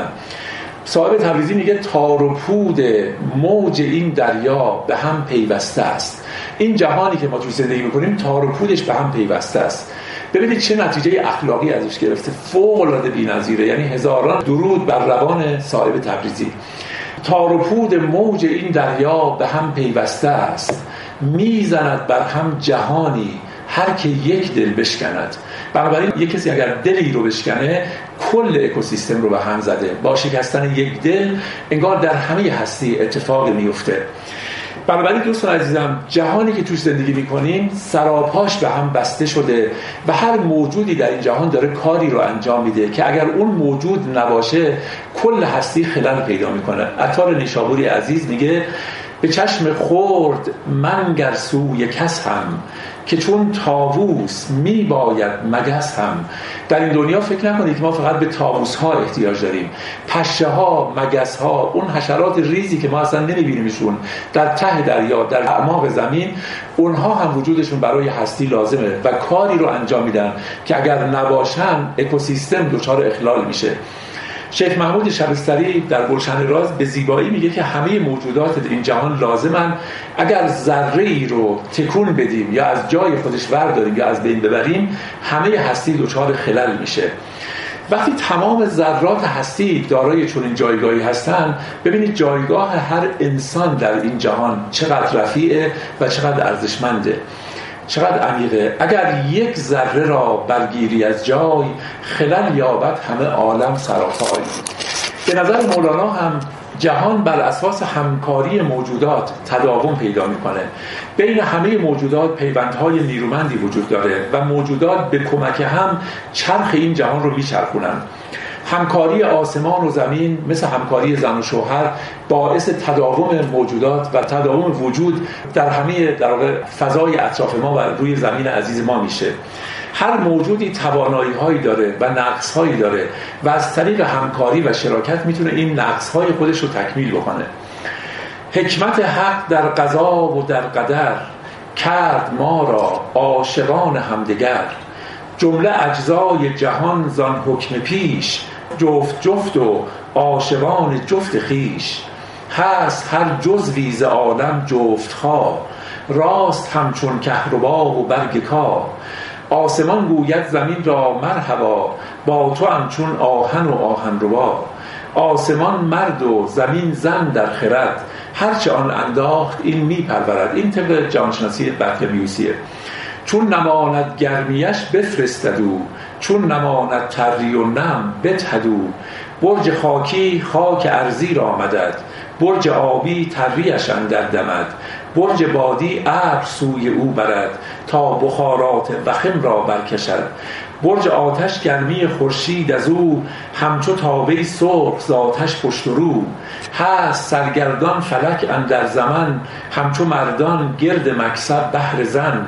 صاحب تبریزی میگه تار و پود موج این دریا به هم پیوسته است. این جهانی که ما توش زندگی میکنیم تار و پودش به هم پیوسته است. ببینید چه نتیجه اخلاقی ازش گرفته، فوق العاده بی‌نظیره. یعنی هزاران درود بر روان صاحب تبریزی. تار و پود موج این دریا به هم پیوسته است، میزند بر هم جهانی هر که یک دل بشکند. بنابراین یک کسی اگر دلی رو بشکنه، کل اکوسیستم رو به هم زده. با شکستن یک دل انگار در همه هستی اتفاق میفته. بنابراین دوستان عزیزم، جهانی که توش زندگی میکنیم سراپاش به هم بسته شده و هر موجودی در این جهان داره کاری رو انجام میده که اگر اون موجود نباشه کل هستی خلل پیدا میکنه. عطار نیشابوری عزیز میگه به چشم خورد منگر سوی کس هم، که چون طاووس می باید مگس هم. در این دنیا فکر نکنید که ما فقط به طاووس ها احتیاج داریم. پشه ها، مگس ها، اون حشرات ریزی که ما اصلا نمیبینیمشون در ته دریا، در اعماق زمین، اونها هم وجودشون برای هستی لازمه و کاری رو انجام میدن که اگر نباشن اکوسیستم دچار اخلال میشه. شیخ محمود شبستری در گلشن راز به زیبایی میگه که همه موجودات در این جهان لازمن. اگر ذره‌ای رو تکون بدیم یا از جای خودش ورداریم یا از بین ببریم، همه هستی دچار خلل میشه. وقتی تمام ذرات هستی دارای چنین جایگاهی هستن، ببینید جایگاه هر انسان در این جهان چقدر رفیعه و چقدر ارزشمنده، چقدر عمیقه. اگر یک ذره را برگیری از جای، خلل یابد همه عالم سراپای. به نظر مولانا هم جهان بر اساس همکاری موجودات تداوم پیدا میکنه. بین همه موجودات پیوندهای نیرومندی وجود داره و موجودات به کمک هم چرخ این جهان رو میچرخونن. همکاری آسمان و زمین مثل همکاری زن و شوهر باعث تداوم موجودات و تداوم وجود در همه در واقع فضای اطراف ما و روی زمین عزیز ما میشه. هر موجودی توانایی هایی داره و نقص هایی داره و از طریق همکاری و شراکت میتونه این نقص های خودش رو تکمیل بکنه. حکمت حق در قضا و در قدر، کرد ما را عاشقان همدیگر. جمله اجزای جهان زان حکم پیش، جفت جفت و عاشقان جفت خیش. هست هر جزوی ز عالم جفت خواه، راست همچون کهربا و برگ کاه. آسمان گوید زمین را مرحبا، با تو همچون آهن و آهن ربا. آسمان مرد و زمین زن در خرد، هرچه آن انداخت این می پرورد. این طبق جهانشناسی برکمیوسیه. چون نماند گرمیش بفرستدو، چون نماند تری و نم بدهدو. برج خاکی خاک ارضی را مدد، برج آبی تریش اندر دمد. برج بادی ابر سوی او برد، تا بخارات وخم را برکشد. برج آتش گرمی خورشید از او، همچو تابه سرخ ز آتش پشت و رو. هست سرگردان فلک اندر زمن، همچو مردان گرد مکسب بهر زن.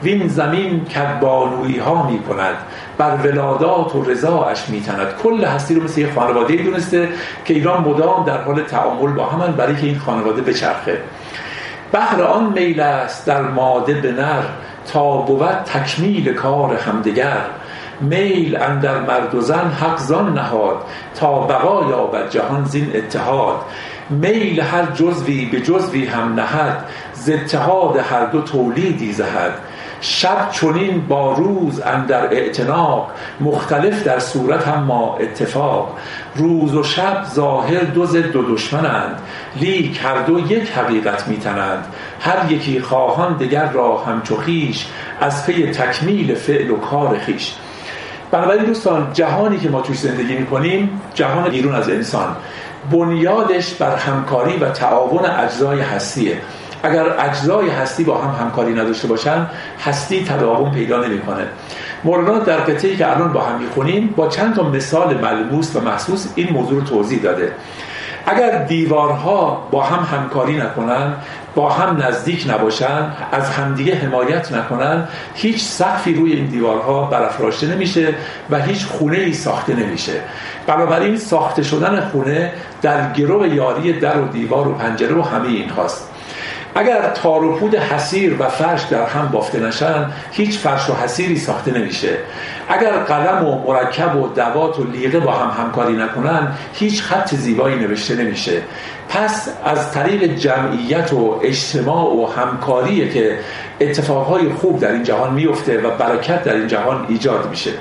وین زمین کدبانویی ها می کند، بر ولادات و رضاش می تند. کل هستی رو مثل یک خانواده دونسته که ایران مدام در حال تعامل با همن برای که این خانواده بچرخه. بهر آن میل است در ماده به نر، تا بود تکمیل کار همدیگر. میل اندر مرد و زن حق زان نهاد، تا بقا یابد جهان زین اتحاد. میل هر جزوی به جزوی هم نهد، ز اتحاد هر دو تولیدی زهد. شب چنین با روز اندر اعتناق، مختلف در صورت هم ما اتفاق. روز و شب ظاهر دو ضد دو دشمنند، لیک هر دو یک حقیقت میتنند. هر یکی خواهان دگر را همچو خویش، از پی تکمیل فعل و کار خویش. بنابراین دوستان، جهانی که ما توش زندگی میکنیم، جهان بیرون از انسان، بنیادش بر همکاری و تعاون اجزای هستیه. اگر اجزای هستی با هم همکاری نداشته باشن، هستی تداوم پیدا نمیکنه. مولانا در قطعه‌ای که الان با هم میخونیم با چند تا مثال ملموس و محسوس این موضوع رو توضیح داده. اگر دیوارها با هم همکاری نکنن، با هم نزدیک نباشن، از همدیگه حمایت نکنن، هیچ سقفی روی این دیوارها برافراشته نمیشه و هیچ خونه‌ای ساخته نمیشه. بنابراین ساخته شدن خونه در گرو یاری در و دیوار و پنجره و همه این هاست. اگر تار و پود حصیر و فرش در هم بافته نشن، هیچ فرش و حصیری ساخته نمیشه. اگر قلم و مرکب و دوات و لیقه با هم همکاری نکنن، هیچ خط زیبایی نوشته نمیشه. پس از طریق جمعیت و اجتماع و همکاریه که اتفاقهای خوب در این جهان میفته و برکت در این جهان ایجاد میشه.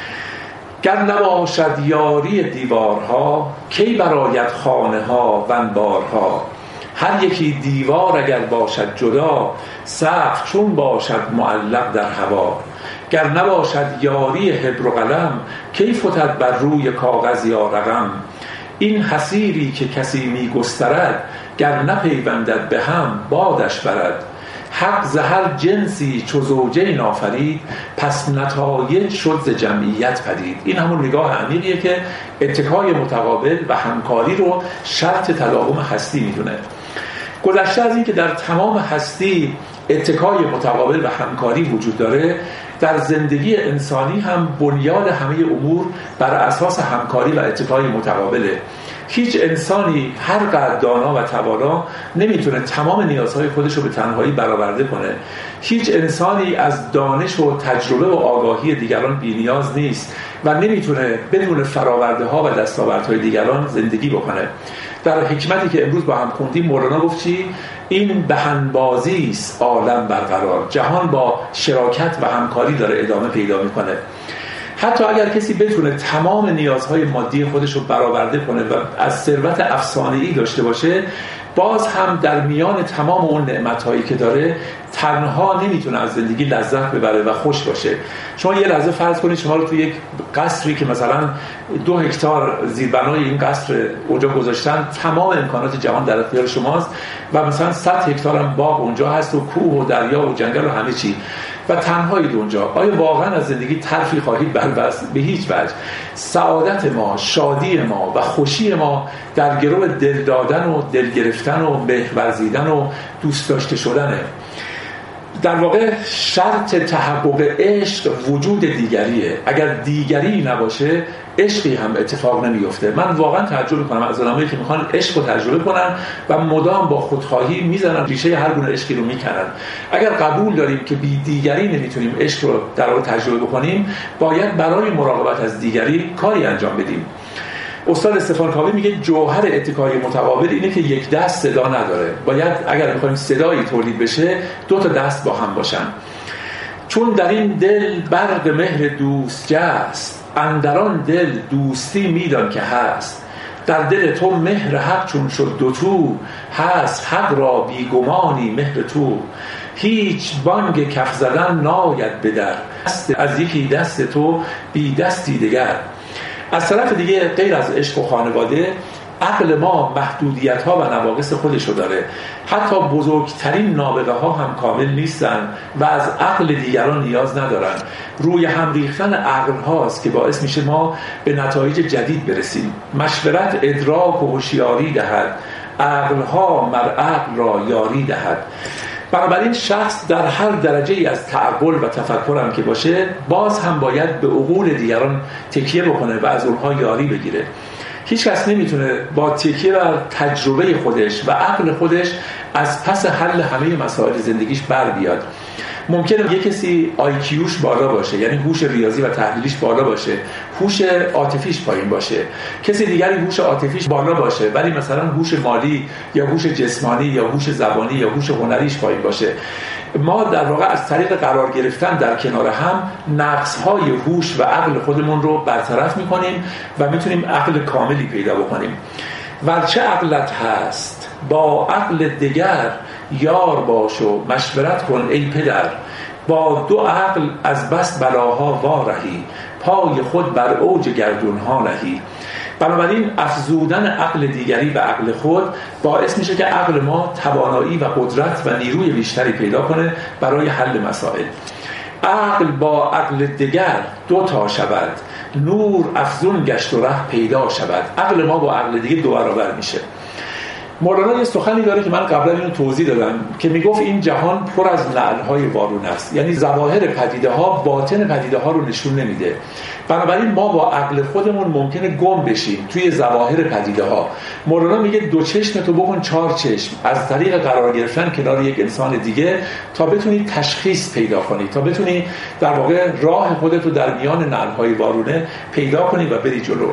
گر نباشد یاری دیوارها، کی برآید خانه ها و انبارها. هر یکی دیوار اگر باشد جدا، سقف چون باشد معلق در هوا. گر نباشد یاری حبر و قلم، کی فتد بر روی کاغذ یا رقم. این حصیری که کسی می گسترد، گر نپیوندد به هم بادش برد. حق ز هر جنسی چو زوجین آفرید، پس نتایج شد ز جمعیت پدید. این همون نگاه عمیقیه که اتکای متقابل و همکاری رو شرط تداوم هستی میدونه. گذشته از این که در تمام هستی اتکای متقابل و همکاری وجود داره، در زندگی انسانی هم بنیاد همه امور بر اساس همکاری و اتکای متقابله. هیچ انسانی هر قدر دانا و توانا نمیتونه تمام نیازهای خودش رو به تنهایی برآورده کنه. هیچ انسانی از دانش و تجربه و آگاهی دیگران بی‌نیاز نیست و نمیتونه بدون فراورده ها و دستاوردهای دیگران زندگی بکنه. در حکمتی که امروز با هم خوندیم مولانا گفت چی؟ این بهنبازی است عالم برقرار. جهان با شراکت و همکاری داره ادامه پیدا میکنه. حتی اگر کسی بتونه تمام نیازهای مادی خودش رو برآورده کنه و از ثروت افسانه‌ای داشته باشه، باز هم در میان تمام اون نعمت‌هایی که داره تنها نمیتونه از زندگی لذت ببره و خوش باشه. شما یه لحظه فرض کنید شما رو تو یک قصری که مثلا دو هکتار زیربنای این قصر اونجا گذاشتن، تمام امکانات جهان در اختیار شماست و مثلا صد هکتار هم باغ اونجا هست و کوه و دریا و جنگل و همه چی و تنهایید اونجا. آیا واقعا از زندگی ترفی خواهید بربست؟ به هیچ وجه. سعادت ما، شادی ما و خوشی ما در گرو دل دادن و دل گرفتن و مهر ورزیدن و دوست داشته شدنه. در واقع شرط تحقق عشق وجود دیگریه. اگر دیگری نباشه عشقی هم اتفاق نمیفته. من واقعا تعجب میکنم از آدمایی که میخوان عشق رو تجربه کنن و مدام با خودخواهی میزنن ریشه هر گونه عشقی رو میکنن. اگر قبول داریم که بی دیگری نمیتونیم عشق رو در واقع تجربه بکنیم، باید برای مراقبت از دیگری کاری انجام بدیم. استاد استفان کاوه میگه جوهر اتکای متقابل اینه که یک دست صدا نداره. باید اگر میخوایم صدایی تولید بشه دو تا دست با هم باشن. چون در این دل برق مهر دوست جست، اندران دل دوستی میدان که هست. در دل تو مهر حق چون شد دو تو، هست حق را بی گمانی مهر تو. هیچ بانگ کف زدن ناید بدر، از یکی دست تو بی دستی دگر. از طرف دیگه غیر از عشق و خانواده، عقل ما محدودیت ها و نواقص خودشو داره. حتی بزرگترین نابغه ها هم کامل نیستن و از عقل دیگران نیاز ندارن. روی هم ریختن عقل هاست که باعث میشه ما به نتایج جدید برسیم. مشورت ادراک و هوشیاری دهد، عقل ها مر عقل را یاری دهد. بنابراین شخص در هر درجه ای از تعقل و تفکر هم که باشه باز هم باید به عقول دیگران تکیه بکنه و از اونها یاری بگیره. هیچ کس نمیتونه با تکیه بر تجربه خودش و عقل خودش از پس حل همه مسائل زندگیش بر بیاد. ممکنه یک کسی آی کیوش بالا باشه، یعنی هوش ریاضی و تحلیلیش بالا باشه، هوش عاطفیش پایین باشه. کسی دیگری هوش عاطفیش بالا باشه ولی مثلا هوش مالی یا هوش جسمانی یا هوش زبانی یا هوش هنریش پایین باشه. ما در واقع از طریق قرار گرفتن در کنار هم نقص‌های هوش و عقل خودمون رو برطرف می‌کنیم و می‌تونیم عقل کاملی پیدا بکنیم. ورچه عقلت هست با عقل دیگر یار باش و مشورت کن ای پدر. با دو عقل از بس بلاها وارهی پای خود بر اوج گردونها نهی. بنابراین افزودن عقل دیگری و عقل خود باعث میشه که عقل ما توانایی و قدرت و نیروی بیشتری پیدا کنه برای حل مسائل. عقل با عقل دیگر دو تا شود نور افزون گشت و ره پیدا شود. عقل ما با عقل دیگه دو برابر میشه. مولانا یه سخنی داره که من قبلا اینو توضیح دادم که میگفت این جهان پر از نعل‌های وارون است، یعنی ظواهر پدیده ها باطن پدیده ها رو نشون نمیده. بنابراین ما با عقل خودمون ممکنه گم بشیم توی ظواهر پدیده ها. مولانا میگه دو چشم تو بکن چهار چشم، از طریق قرار گرفتن کنار یک انسان دیگه تا بتونی تشخیص پیدا کنی، تا بتونی در واقع راه خودت رو در میان نعل‌های وارونه پیدا کنی و بری جلو.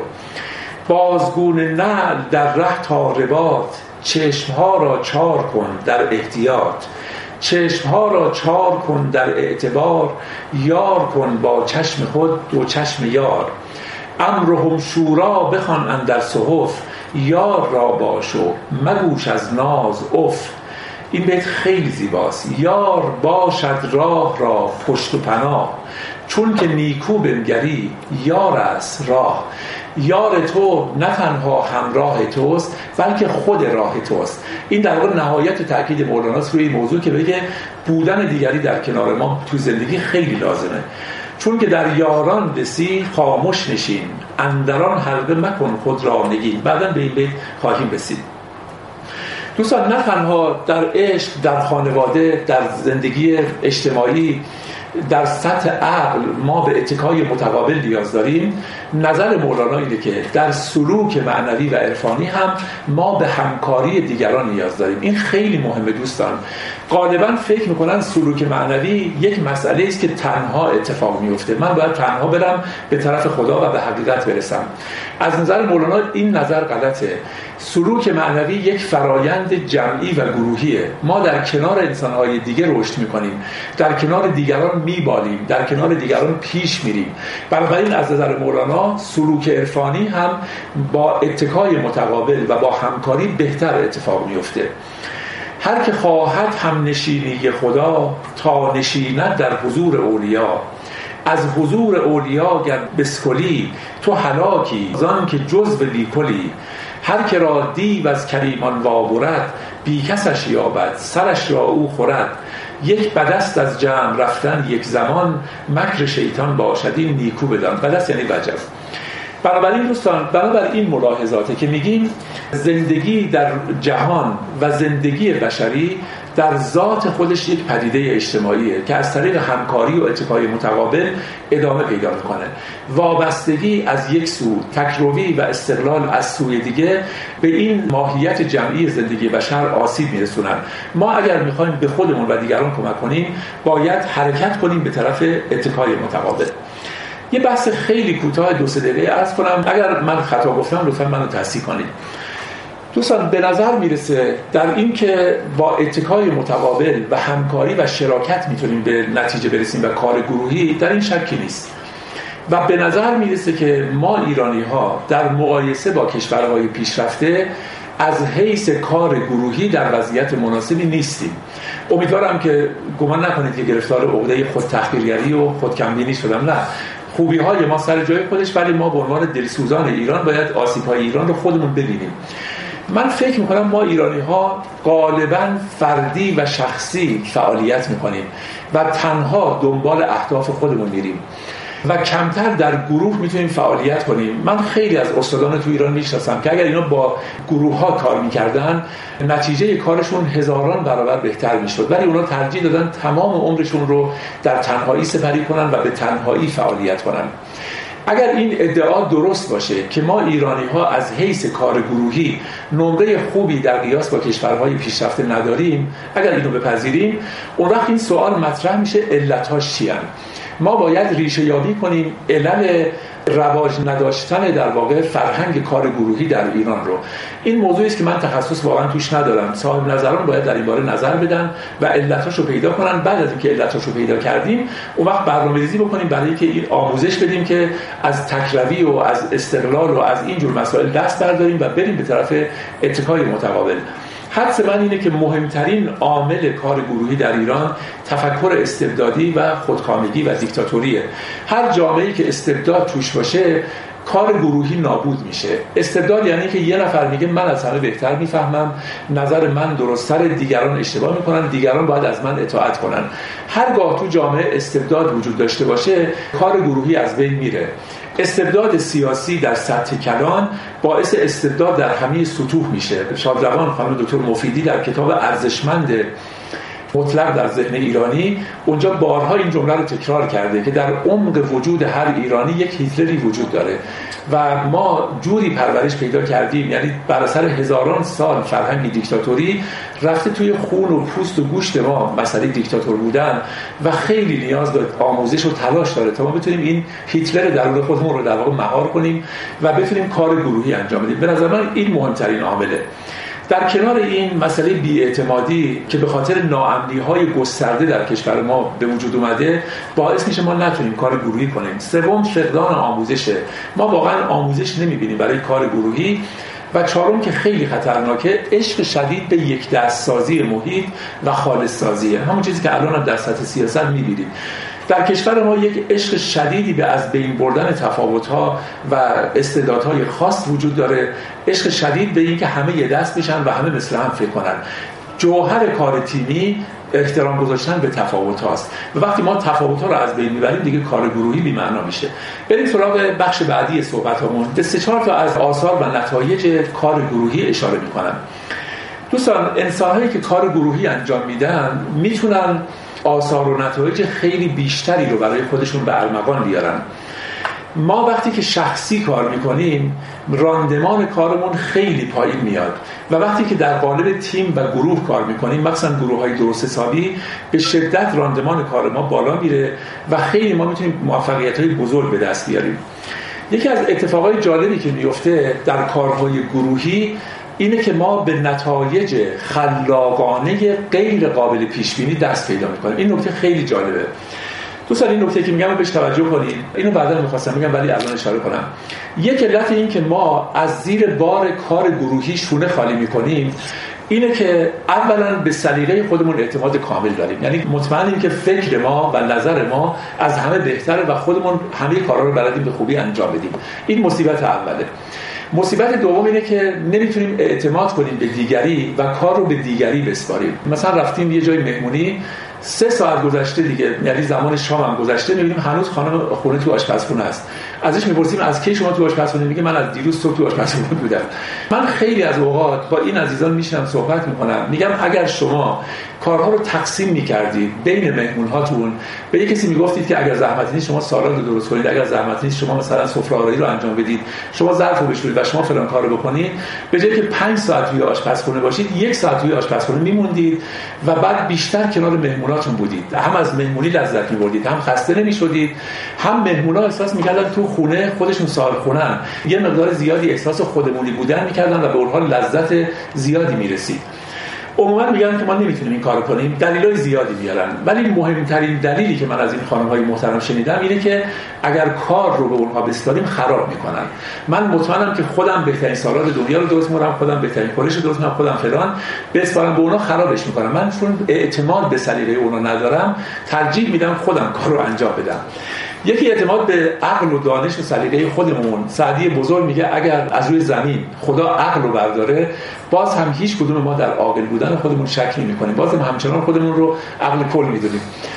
بازگون نعل در ره تا رباط چشمها را چار کن در احتیاط. چشمها را چار کن در اعتبار یار کن با چشم خود دو چشم یار. امرهم شورا بخوان اندر صحف یار را باشو مگوش از ناز اف. این بیت خیلی زیباست. یار باشد راه را پشت و پناه چون که نیکو بنگری یار است راه. یار تو نه تنها همراه توست بلکه خود راه توست. این در واقع نهایت تأکید مولاناست روی این موضوع که بگه بودن دیگری در کنار ما تو زندگی خیلی لازمه. چون که در یاران بسی خاموش نشین اندران حلقه مکن خود را نگین. بعداً به این بیت خواهیم رسید. دوستان نه تنها در عشق، در خانواده، در زندگی اجتماعی، در سطح عقل ما به اتکای متقابل نیاز داریم. نظر مولانا اینه که در سلوک معنوی و عرفانی هم ما به همکاری دیگران نیاز داریم. این خیلی مهمه دوستان. غالبا فکر میکنن سلوک معنوی یک مسئله است که تنها اتفاق میفته. من باید تنها برم به طرف خدا و به حقیقت برسم. از نظر مولانا این نظر غلطه. سلوک معنوی یک فرایند جمعی و گروهیه. ما در کنار انسان‌های دیگه رشد میکنیم، در کنار دیگران میبالیم، در کنار دیگران پیش میریم. بنابراین از نظر مولانا سلوک عرفانی هم با اتکای متقابل و با همکاری بهتر اتفاق میفته. هر که خواهد هم نشینی خدا تا نشیند در حضور اولیا. از حضور اولیا گر بسکلی تو هلاکی زان که جزو لیکلی. هر که را دیو از کریمان وابرد بی کسش یابد سرش را او خورد. یک بدست از جمع رفتن یک زمان مکر شیطان باشد این نیکو بدان. بدست یعنی وجب. بنابراین دوستان بنابراین این ملاحظاته که میگیم زندگی در جهان و زندگی بشری در ذات خودش یک پدیده اجتماعیه که از طریق همکاری و اتکای متقابل ادامه پیدا میکنه. وابستگی از یک سو، تکروی و استقلال از سوی دیگه به این ماهیت جمعی زندگی بشر آسیب میرسونن. ما اگر میخوایم به خودمون و دیگران کمک کنیم باید حرکت کنیم به طرف اتکای متقابل. یه بحث خیلی کوتاه دو سه دقیقه عرض کنم. اگر من خطا گفتم لطفا منو تصحیح کنید. دوستان به نظر میرسه در این که با اتکای متقابل و همکاری و شراکت میتونیم به نتیجه برسیم و کار گروهی، در این شکی نیست. و به نظر میرسه که ما ایرانی ها در مقایسه با کشورهای پیشرفته از حیث کار گروهی در وضعیت مناسبی نیستیم. امیدوارم که گمان نکنید که گرفتار عقده خود تحقیرگری و خود کمبینی شدم. نه، خوبی های ما سر جای خودش، ولی ما به عنوان دلسوزان ایران باید آسیب های ایران رو خودمون ببینیم. من فکر میکنم ما ایرانی ها غالباً فردی و شخصی فعالیت میکنیم و تنها دنبال اهداف خودمون میریم. و کمتر در گروه میتونیم فعالیت کنیم. من خیلی از استادان تو ایران میشناسم که اگر اینا با گروه ها کار میکردن نتیجه کارشون هزاران برابر بهتر میشد، ولی اونا ترجیح دادن تمام عمرشون رو در تنهایی سپری کنن و به تنهایی فعالیت کنن. اگر این ادعا درست باشه که ما ایرانی ها از حیث کار گروهی نمره خوبی در قیاس با کشورهای پیشرفته نداریم، اگر اینو بپذیریم، اون وقت این سوال مطرح میشه علتاش چی هستند؟ ما باید ریشه یابی کنیم علل رواج نداشتن در واقع فرهنگ کار گروهی در ایران رو. این موضوعی است که من تخصص واقعا توش ندارم. صاحب نظران باید در این باره نظر بدن و علتاشو پیدا کنن. بعد از اینکه علتاشو پیدا کردیم، اون وقت برنامه‌ریزی بکنیم برای اینکه این آموزش بدیم که از تکروی و از استقلال و از این جور مسائل دست برداریم و بریم به طرف اتکای متقابل. حدس من اینه که مهمترین عامل کار گروهی در ایران تفکر استبدادی و خودکامگی و دیکتاتوریه. هر جامعه‌ای که استبداد توش باشه کار گروهی نابود میشه. استبداد یعنی که یه نفر میگه من از همه بهتر میفهمم، نظر من درست‌تر، دیگران اشتباه میکنن، دیگران باید از من اطاعت کنن. هرگاه تو جامعه استبداد وجود داشته باشه کار گروهی از بین میره. استبداد سیاسی در سطح کلان باعث استبداد در همه سطوح میشه. شادروان خانم دکتر مفیدی در کتاب ارزشمند مطلق در ذهن ایرانی اونجا بارها این جمله رو تکرار کرده که در عمق وجود هر ایرانی یک هیتلری وجود داره و ما جوری پرورش پیدا کردیم، یعنی بر اثر هزاران سال فرهنگ دیکتاتوری رفته توی خون و پوست و گوشت ما مسئله دیکتاتور بودن و خیلی نیاز داره آموزش و تلاش داره تا ما بتونیم این هیتلر درون خودمون رو در واقع مهار کنیم و بتونیم کار گروهی انجام بدیم. به نظر من این مهمترین عامله. در کنار این مسئله بی‌اعتمادی که به خاطر ناامنی‌های گسترده در کشور ما به وجود اومده باعث میشه ما نتونیم کار گروهی کنیم. سوم فقدان آموزشه. ما واقعا آموزش نمی‌بینیم برای کار گروهی. و چهارم که خیلی خطرناکه، عشق شدید به یک دست سازی محیط و خالص سازیه. همون چیزی که الان هم در سطح سیاست می‌بینید. در کشور ما یک عشق شدیدی به از بین بردن تفاوت‌ها و استعدادهای خاص وجود داره. عشق شدید به این که همه یه دست بشن و همه مثل هم فکر کنن. جوهر کار تیمی احترام گذاشتن به تفاوت هاست و وقتی ما تفاوت ها رو از بین میبریم دیگه کار گروهی بی معنا میشه. بریم سراغ بخش بعدی صحبتامون. به سه چهار تا از آثار و نتایج کار گروهی اشاره میکنم. دوستان، انسان‌هایی که کار گروهی انجام میدن میتونن آثار و نتایج خیلی بیشتری رو برای خودشون به ارمغان بیارن. ما وقتی که شخصی کار میکنیم راندمان کارمون خیلی پایین میاد و وقتی که در قالب تیم و گروه کار میکنیم، مثلا گروه های درست حسابی، به شدت راندمان کار ما بالا میره و خیلی ما میتونیم موفقیت های بزرگ به دست بیاریم. یکی از اتفاقای جالبی که میفته در کارهای گروهی اینه که ما به نتایج خلاقانه غیر قابل پیش بینی دست پیدا میکنیم. این نکته خیلی جالبه. دوستان این نکته که میگم بهش توجه کنید. اینو بعدا می‌خواستم بگم ولی الان اشاره کنم. یک علت این که ما از زیر بار کار گروهی شونه خالی میکنیم اینه که اولا به سلیقه خودمون اعتماد کامل داریم، یعنی مطمئنیم که فکر ما و نظر ما از همه بهتره و خودمون همه کارا رو بلدیم به خوبی انجام بدیم. این مصیبت اوله. مصیبت دوم اینه که نمیتونیم اعتماد کنیم به دیگری و کار رو به دیگری بسپاریم. مثلا رفتیم یه جای مهمونی، سه ساعت گذشته دیگه، یعنی زمان شام هم گذشته، میبینیم هنوز خانم خونه تو آشپزخونه است. ازش میپرسیم از کی شما تو آشپزخونه؟ میگه من از دیروز صبح تو آشپزخونه بودم. من خیلی از اوقات با این عزیزان میشینم صحبت میکنم، میگم اگر شما کارها رو تقسیم میکردید بین مهمون هاتون، به یک کسی میگفتید که اگر زحمت نیست شما سالاد رو درست کنید، اگر زحمت نیست شما مثلا سفره آرایی رو انجام بدید، شما ظرف رو بشورید و شما فلان کارو بکنید، به جای که پنج ساعت توی آشپزخونه باشید یک ساعت توی آشپزخونه میموندید و بعد بیشتر کنار مهموناتون بودید. هم از مهمونی لذت می‌بردید، هم خسته نمی‌شدید، هم مهمونا احساس می‌کردن تو خونه خودشون صاحب خونه‌ن. یه مقدار زیادی احساس خودمونی بودن می‌کردن و به اونها لذت زیادی می‌رسید. عموما میگن که ما نمیتونیم این کارو کنیم، دلایل زیادی میارن، ولی مهمترین دلیلی که من از این خانم‌های محترم شنیدم اینه که اگر کار رو به اونها بسپاریم خراب میکنن. من مطمئنم که خودم بهترین سالاد دنیا رو درست می‌کنم، خودم بهترین کلش رو درست می‌کنم، خودم فلان، بسپارم به اونها خرابش میکنم. من چون اعتماد به سلیقه اونها ندارم ترجیح میدم خودم کار رو انجام بدم. یکی اعتماد به عقل و دانش و سلیقه خودمون. سعدی بزرگ میگه اگر از روی زمین خدا عقل رو برداره باز هم هیچ کدوم ما در عاقل بودن خودمون شک نمی‌کنیم، باز هم همچنان خودمون رو عقل کل می‌دونیم.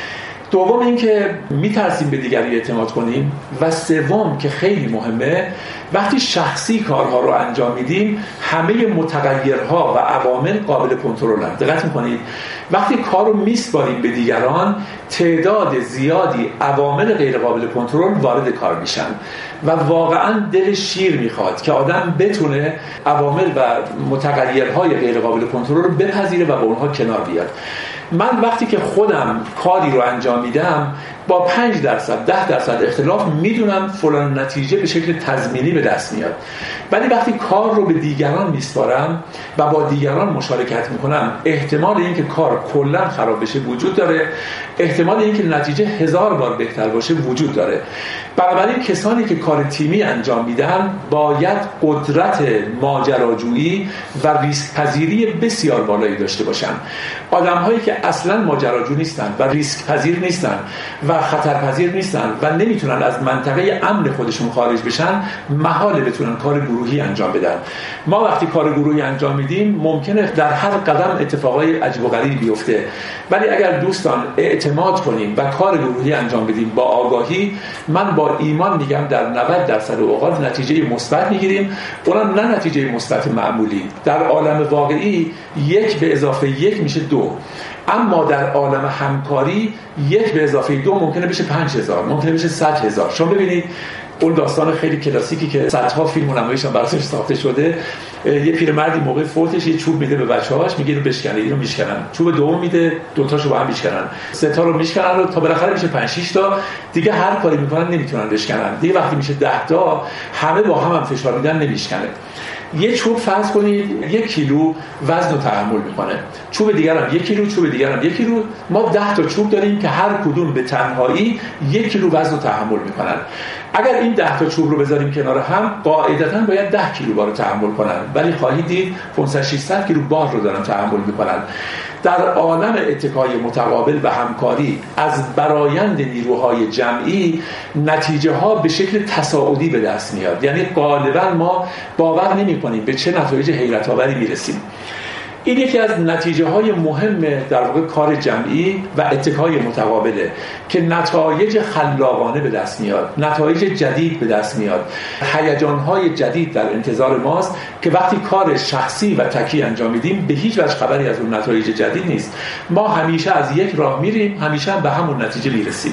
دوم این که میترسیم به دیگری اعتماد کنیم و سوم که خیلی مهمه وقتی شخصی کارها رو انجام میدیم همه متغیرها و عوامل قابل کنترلن. دقت میکنید وقتی کار رو میسپاریم به دیگران تعداد زیادی عوامل غیر قابل کنترل وارد کار میشن و واقعا دل شیر میخواد که آدم بتونه عوامل و متغیرهای غیر قابل کنترل رو بپذیره و با اونها کنار بیاد. من وقتی که خودم کاری رو انجام میدم با پنج درصد ده درصد اختلاف میدونم فلان نتیجه به شکل تضمینی به دست میاد، ولی وقتی کار رو به دیگران میسپارم و با دیگران مشارکت میکنم احتمال اینکه کار کلا خراب بشه وجود داره، احتمال اینکه نتیجه هزار بار بهتر باشه وجود داره. بنابراین کسانی که کار تیمی انجام میدن باید قدرت ماجراجویی و ریسک پذیری بسیار بالایی داشته باشن. آدم‌هایی که اصلا ماجراجو نیستن و ریسک پذیر نیستن و خطرپذیر نیستن و نمیتونن از منطقه امن خودشون خارج بشن محاله بتونن کار گروهی انجام بدن. ما وقتی کار گروهی انجام میدیم ممکنه در هر قدم اتفاقای عجیب و غریبی بیفته، ولی اگر دوستان اعتماد کنیم و کار گروهی انجام بدیم با آگاهی، من با ایمان میگم در نود درصد اوقات نتیجه مثبت میگیریم. اونم نه نتیجه مثبت معمولی، در عالم واقعی یک به اضافه یک میشه دو، اما در عالم همکاری یک به اضافه دو ممکنه بشه پنج هزار، ممکنه بشه صد هزار. شما ببینید اون داستان خیلی کلاسیکی که صدها فیلم و نمایش هم براتش ساخته شده، یه پیرمردی موقع فوتش یه چوب میده به بچه‌هاش، میگه اینو بشکنید، اینو میشکنن، چوب دوم میده، دو تاشو با هم میشکنن، سه تا رو میشکنن رو تا بالاخره میشه پنج شش تا، دیگه هر کاری میکنن نمیتونن بشکنن، دیگه وقتی میشه ده تا همه با هم هم فشار میدن نمیشکنه. یه چوب فرض کنید یک کیلو وزن رو تحمل میکنه، چوب دیگر هم یک کیلو، چوب دیگر هم یک کیلو، ما ده تا چوب داریم که هر کدوم به تنهایی یک کیلو وزن رو تحمل میکنن. اگر این ده تا چوب رو بذاریم کنار هم قاعدتاً باید ده کیلو بار رو تحمل کنن، ولی خواهید دید پانصد ششصد کیلو بار رو دارن تحمل میکنن. در عالم اتکای متقابل و همکاری از برآیند نیروهای جمعی نتیجه ها به شکل تصاعدی به دست میاد، یعنی غالبا ما باور نمی‌کنیم به چه نتایج حیرت آوری میرسیم. این یکی از نتیجه های مهم در واقع کار جمعی و اتکای متقابله که نتایج خلاقانه به دست میاد، نتایج جدید به دست میاد، هیجان های جدید در انتظار ماست که وقتی کار شخصی و تکی انجام میدیم به هیچ وجه خبری از اون نتایج جدید نیست. ما همیشه از یک راه میریم، همیشه هم به همون نتیجه میرسیم.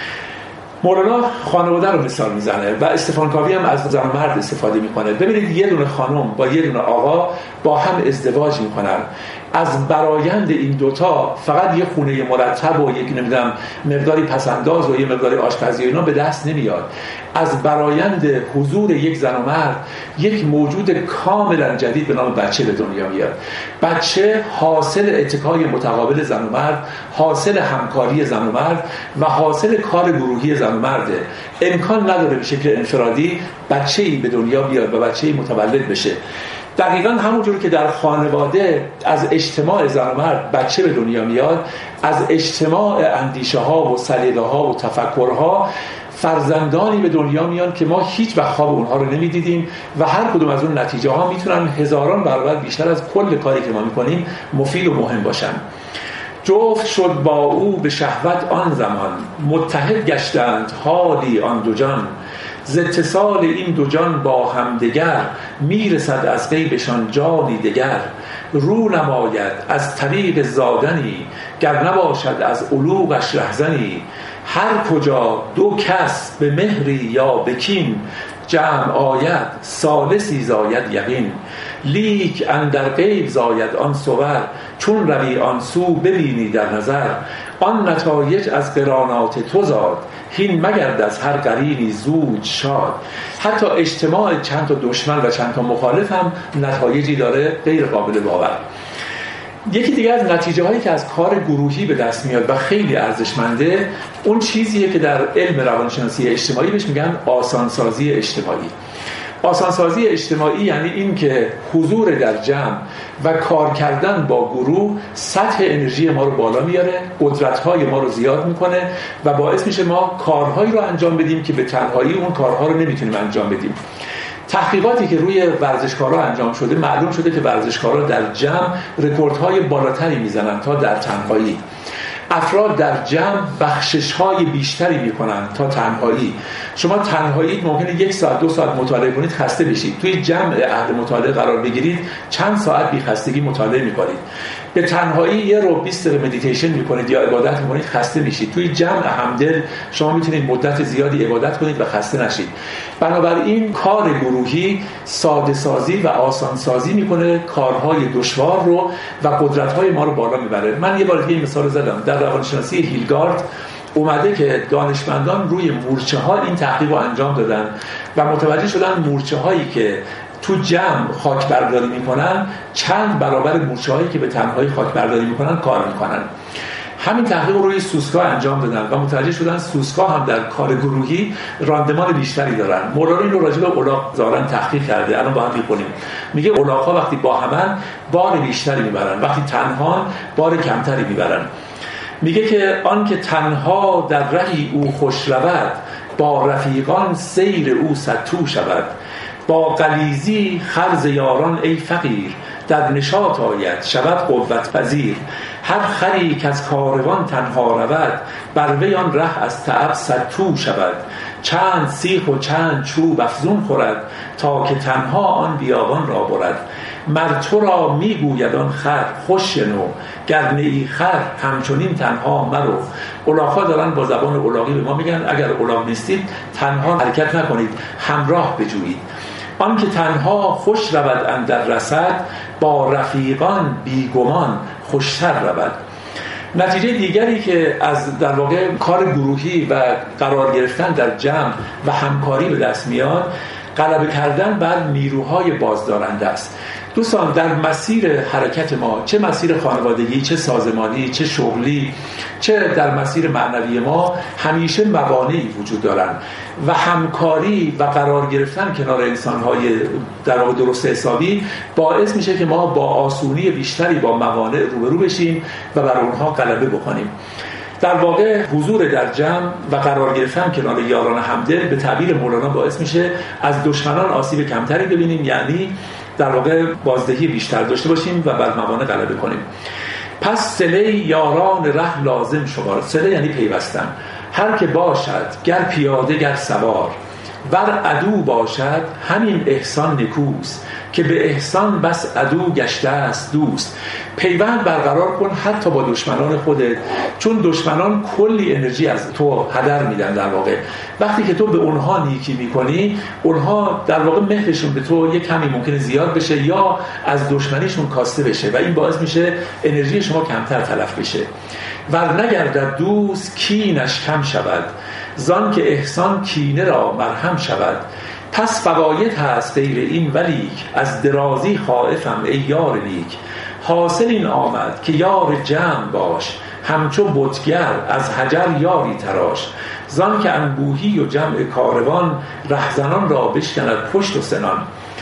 مولانا خانواده رو مثال میزنه و استفان کاوی هم از زن و مرد استفاده میکنه. ببینید یه دونه خانم با یه دونه آقا با هم ازدواج میکنن، از برآیند این دوتا فقط یه خونه مرتب و یک نمیدونم مقداری پسنداز و یه مقداری آشپزی و اینا به دست نمیاد. از برآیند حضور یک زن و مرد یک موجود کاملا جدید به نام بچه به دنیا میاد. بچه حاصل اتکای متقابل زن و مرد، حاصل همکاری زن و مرد و حاصل کار گروهی زن و مرده. امکان نداره به شکل انفرادی بچه‌ای به دنیا بیاد و بچه‌ای متولد بشه. دقیقاً همونجور که در خانواده از اجتماع زن و مرد بچه به دنیا میاد، از اجتماع اندیشه ها و سلیقه ها و تفکرها فرزندانی به دنیا میان که ما هیچ وقت خواب اونها رو نمیدیدیم و هر کدوم از اون نتیجه ها میتونن هزاران برابر بیشتر از کل کاری که ما میکنیم مفید و مهم باشن. جفت شد با او به شهوت آن زمان، متحد گشتند حالی آن دو جان. ز اتصال این دو جان با هم دگر، میرسد از غیبشان جانی دگر. رو نماید از طریق زادنی، گر نباشد از علوقش رهزنی. هر کجا دو کس به مهری یا به کین، جمع آید ثالثی زاید یقین. لیک اندر غیب زاید آن صور، چون روی آن سو ببینی در نظر. آن نتایج از قرانات تو زاد، هین مگرد از هر قرینی زود شاد. حتی اجتماع چند تا دشمن و چند تا مخالف هم نتایجی داره غیر قابل باور. یکی دیگه از نتیجه هایی که از کار گروهی به دست میاد و خیلی ارزشمنده، اون چیزیه که در علم روانشناسی اجتماعی بهش میگن آسانسازی اجتماعی. آسانسازی اجتماعی یعنی این که حضور در جمع و کار کردن با گروه سطح انرژی ما رو بالا میاره، قدرت‌های ما رو زیاد میکنه و باعث میشه ما کارهایی رو انجام بدیم که به تنهایی اون کارها رو نمیتونیم انجام بدیم. تحقیقاتی که روی ورزشکارا انجام شده معلوم شده که ورزشکارا در جمع رکوردهای بالاتری میزنن تا در تنهایی. افراد در جمع بخشش‌های بیشتری میکنن تا تنهایی. شما تنهایی ممکنه یک ساعت دو ساعت مطالعه کنید خسته بشید، توی جمع اهل مطالعه قرار بگیرید چند ساعت بی خستگی مطالعه میکنید. به تنهایی یه رو بیست دقیقه مدیتیشن میکنید یا عبادت میکنید خسته میشید. توی جمع همدل شما میتونید مدت زیادی عبادت کنید و خسته نشید. بنابراین کار گروهی ساده سازی و آسان سازی میکنه کارهای دشوار رو و قدرت‌های ما رو بالا میبره. من یه بار دیگه مثال زدم، در روانشناسی هیلگارد اومده که دانشمندان روی مورچه ها این تحقیق رو انجام دادن و متوجه شدن مورچه هایی که تو جمع خاک برداری میکنن چند برابر مورچه هایی که به تنهایی خاک برداری میکنن کار میکنن. همین تحقیق رو روی سوسکا انجام دادن و متوجه شدن سوسکا هم در کار گروهی راندمان بیشتری دارن. مولانا این رو راجع به الاغ ظاهرا تحقیق کرده، الان با هم می‌خونیم. میگه الاغ‌ها وقتی با همن بار بیشتری میبرن، وقتی تنها بار کمتری میبرن. میگه که آن که تنها در رهی او خوش رود، با رفیقان سیر او ستو شود. با غلیظی خرز یاران ای فقیر، در نشاط آید شود قوت پذیر. هر خری که از کاروان تنها رود، بر وی آن ره از تعب ستو شود. چند سیخ و چند چوب افزون خورد، تا که تنها آن بیابان را برد. مر تو را میگوید آن خر خوش شنو، گر نه ای خر همچنین تنها مرو. الاغ‌ها دارن با زبان الاغی به ما میگن اگر الاغ نیستید تنها حرکت نکنید، همراه بجویید. آن که تنها خوش رود اندر رسد، با رفیقان بیگمان خوشتر رود. نتیجه دیگری که از در واقع کار گروهی و قرار گرفتن در جمع و همکاری به دست میاد، غلبه کردن بر نیروهای بازدارنده است. دوستان در مسیر حرکت ما، چه مسیر خانوادگی، چه سازمانی، چه شغلی، چه در مسیر معنوی ما، همیشه موانعی وجود دارن و همکاری و قرار گرفتن کنار انسان‌های در واقع درست حسابی باعث میشه که ما با آسونی بیشتری با موانع روبرو بشیم و بر اونها غلبه بکنیم. در واقع حضور در جمع و قرار گرفتن کنار یاران همدل به تعبیر مولانا باعث میشه از دشمنان آسیب کمتری ببینیم، یعنی در واقع بازدهی بیشتر داشته باشیم و بر موانع غلبه کنیم. پس صله یاران ره لازم شمار. صله یعنی پیوستن. هر که باشد گر پیاده گر سوار، ور عدو باشد همین احسان نکوست، که به احسان بس عدو گشته است دوست. پیوند برقرار کن حتی با دشمنان خودت، چون دشمنان کلی انرژی از تو هدر میدن. در واقع وقتی که تو به اونها نیکی میکنی، اونها در واقع مهرشون به تو یک کمی ممکنه زیاد بشه یا از دشمنیشون کاسته بشه و این باعث میشه انرژی شما کمتر تلف بشه. ور نگردد دوست کینش کم شود، زان که احسان کینه را مرهم شود. پس فواید هست غیر این ولیک، از درازی خائفم ای یار نیک. حاصل این آمد که یار جمع باش، همچو بتگر از حجر یاری تراش. زان که انبوهی و جمع کاروان، رهزنان را بشکند پشت و سنان.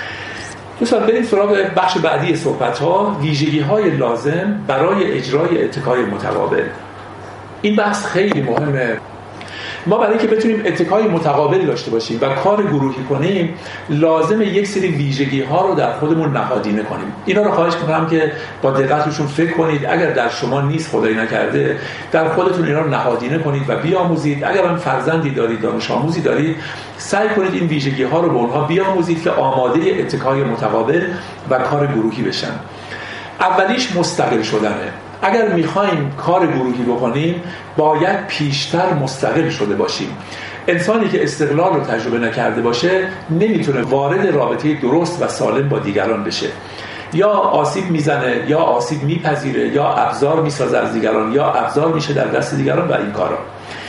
دوستان بریم سراغ بخش بعدی صحبت ها، ویژگی های لازم برای اجرای اتکای متقابل. این بحث خیلی مهمه. ما برای اینکه بتونیم اتکای متقابل داشته باشیم و کار گروهی کنیم، لازم یک سری ویژگی ها رو در خودمون نهادینه کنیم. اینا رو خواهش می‌کنم که با دقت روشون فکر کنید. اگر در شما نیست، خدایی نکرده، در خودتون اینا رو نهادینه کنید و بیاموزید. اگر هم فرزندی دارید، دانش آموزی دارید، سعی کنید این ویژگی ها رو به اونها بیاموزید که آماده اتکای متقابل و کار گروهی بشن. اولیش مستقل شدنه. اگر میخوایم کار گروهی بکنیم، باید پیشتر مستقل شده باشیم. انسانی که استقلال رو تجربه نکرده باشه، نمیتونه وارد رابطه درست و سالم با دیگران بشه. یا آسیب میزنه، یا آسیب میپذیره، یا ابزار میسازه از دیگران، یا ابزار میشه در دست دیگران و این کارا.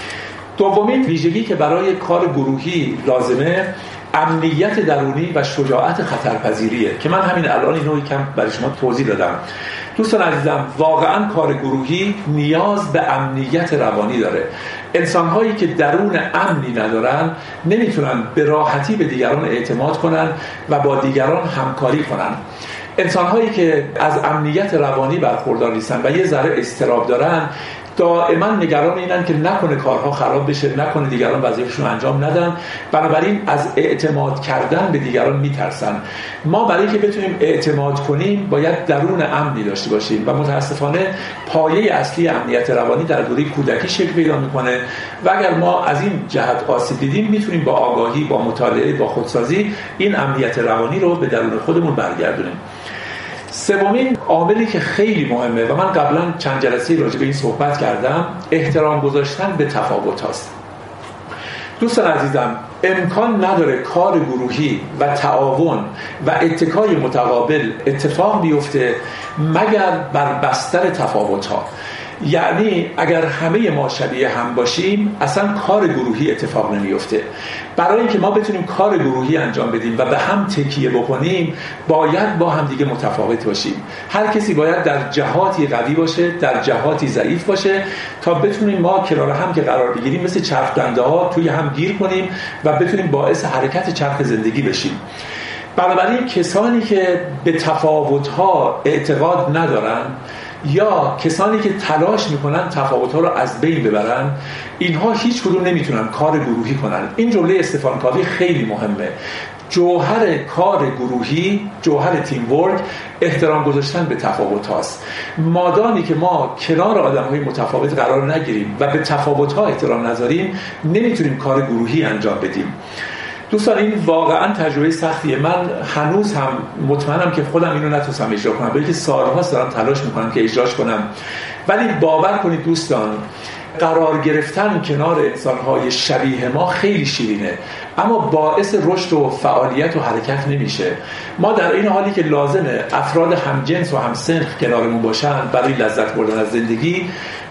دومین ویژگی که برای کار گروهی لازمه، امنیت درونی و شجاعت خطرپذیریه که من همین الان اینو یکم برای شما توضیح دادم. دوستان عزیزم، واقعا کار گروهی نیاز به امنیت روانی داره. انسان‌هایی که درون امنی ندارن نمیتونن به راحتی به دیگران اعتماد کنن و با دیگران همکاری کنن. انسان‌هایی که از امنیت روانی برخوردار نیستن و یه ذره اضطراب دارن، دائما نگران اینن که نکنه کارها خراب بشه، نکنه دیگران وظیفه‌شون انجام ندن، بنابراین از اعتماد کردن به دیگران میترسن. ما برای اینکه بتونیم اعتماد کنیم باید درون امنی داشته باشیم و متاسفانه پایه اصلی امنیت روانی در دوره کودکی شکل پیدا میکنه و اگر ما از این جهت آسیب دیدیم میتونیم با آگاهی، با مطالعه، با خودسازی این امنیت روانی رو به درون خودمون برگردونیم. سومین عاملی که خیلی مهمه و من قبلا چند جلسه راجع به این صحبت کردم، احترام گذاشتن به تفاوت هاست. دوستان عزیزم، امکان نداره کار گروهی و تعاون و اتکای متقابل اتفاق بیفته مگر بر بستر تفاوت ها. یعنی اگر همه ما شبیه هم باشیم اصلا کار گروهی اتفاق نمیفته. برای اینکه ما بتونیم کار گروهی انجام بدیم و به هم تکیه بکنیم باید با هم دیگه متفاوت باشیم. هر کسی باید در جهاتی قوی باشه، در جهاتی ضعیف باشه تا بتونیم ما کنار هم که قرار بگیریم مثل چرخ دنده ها توی هم گیر کنیم و بتونیم باعث حرکت چرخ زندگی بشیم. بنابراین کسانی که به تفاوت‌ها اعتقاد ندارن یا کسانی که تلاش میکنن تفاوت‌ها رو از بین ببرن، اینها هیچ کدوم نمیتونن کار گروهی کنن. این جمله استفان کاوی خیلی مهمه. جوهر کار گروهی، جوهر تیم ورک، احترام گذاشتن به تفاوت هاست. مادامی که ما کنار آدم‌های متفاوت قرار نگیریم و به تفاوت‌ها احترام نذاریم نمیتونیم کار گروهی انجام بدیم. دوستان این واقعا تجربه سختیه. من هنوز هم مطمئنم که خودم اینو نتونستم اجرا کنم، بلکه سالهاست دارم تلاش میکنم که اجراش کنم، ولی باور کنید دوستان قرار گرفتن کنار انسان‌های شبیه ما خیلی شیرینه اما باعث رشد و فعالیت و حرکت نمیشه. ما در این حالی که لازمه افراد همجنس و همسنخ کنارمون باشن برای لذت بردن از زندگی،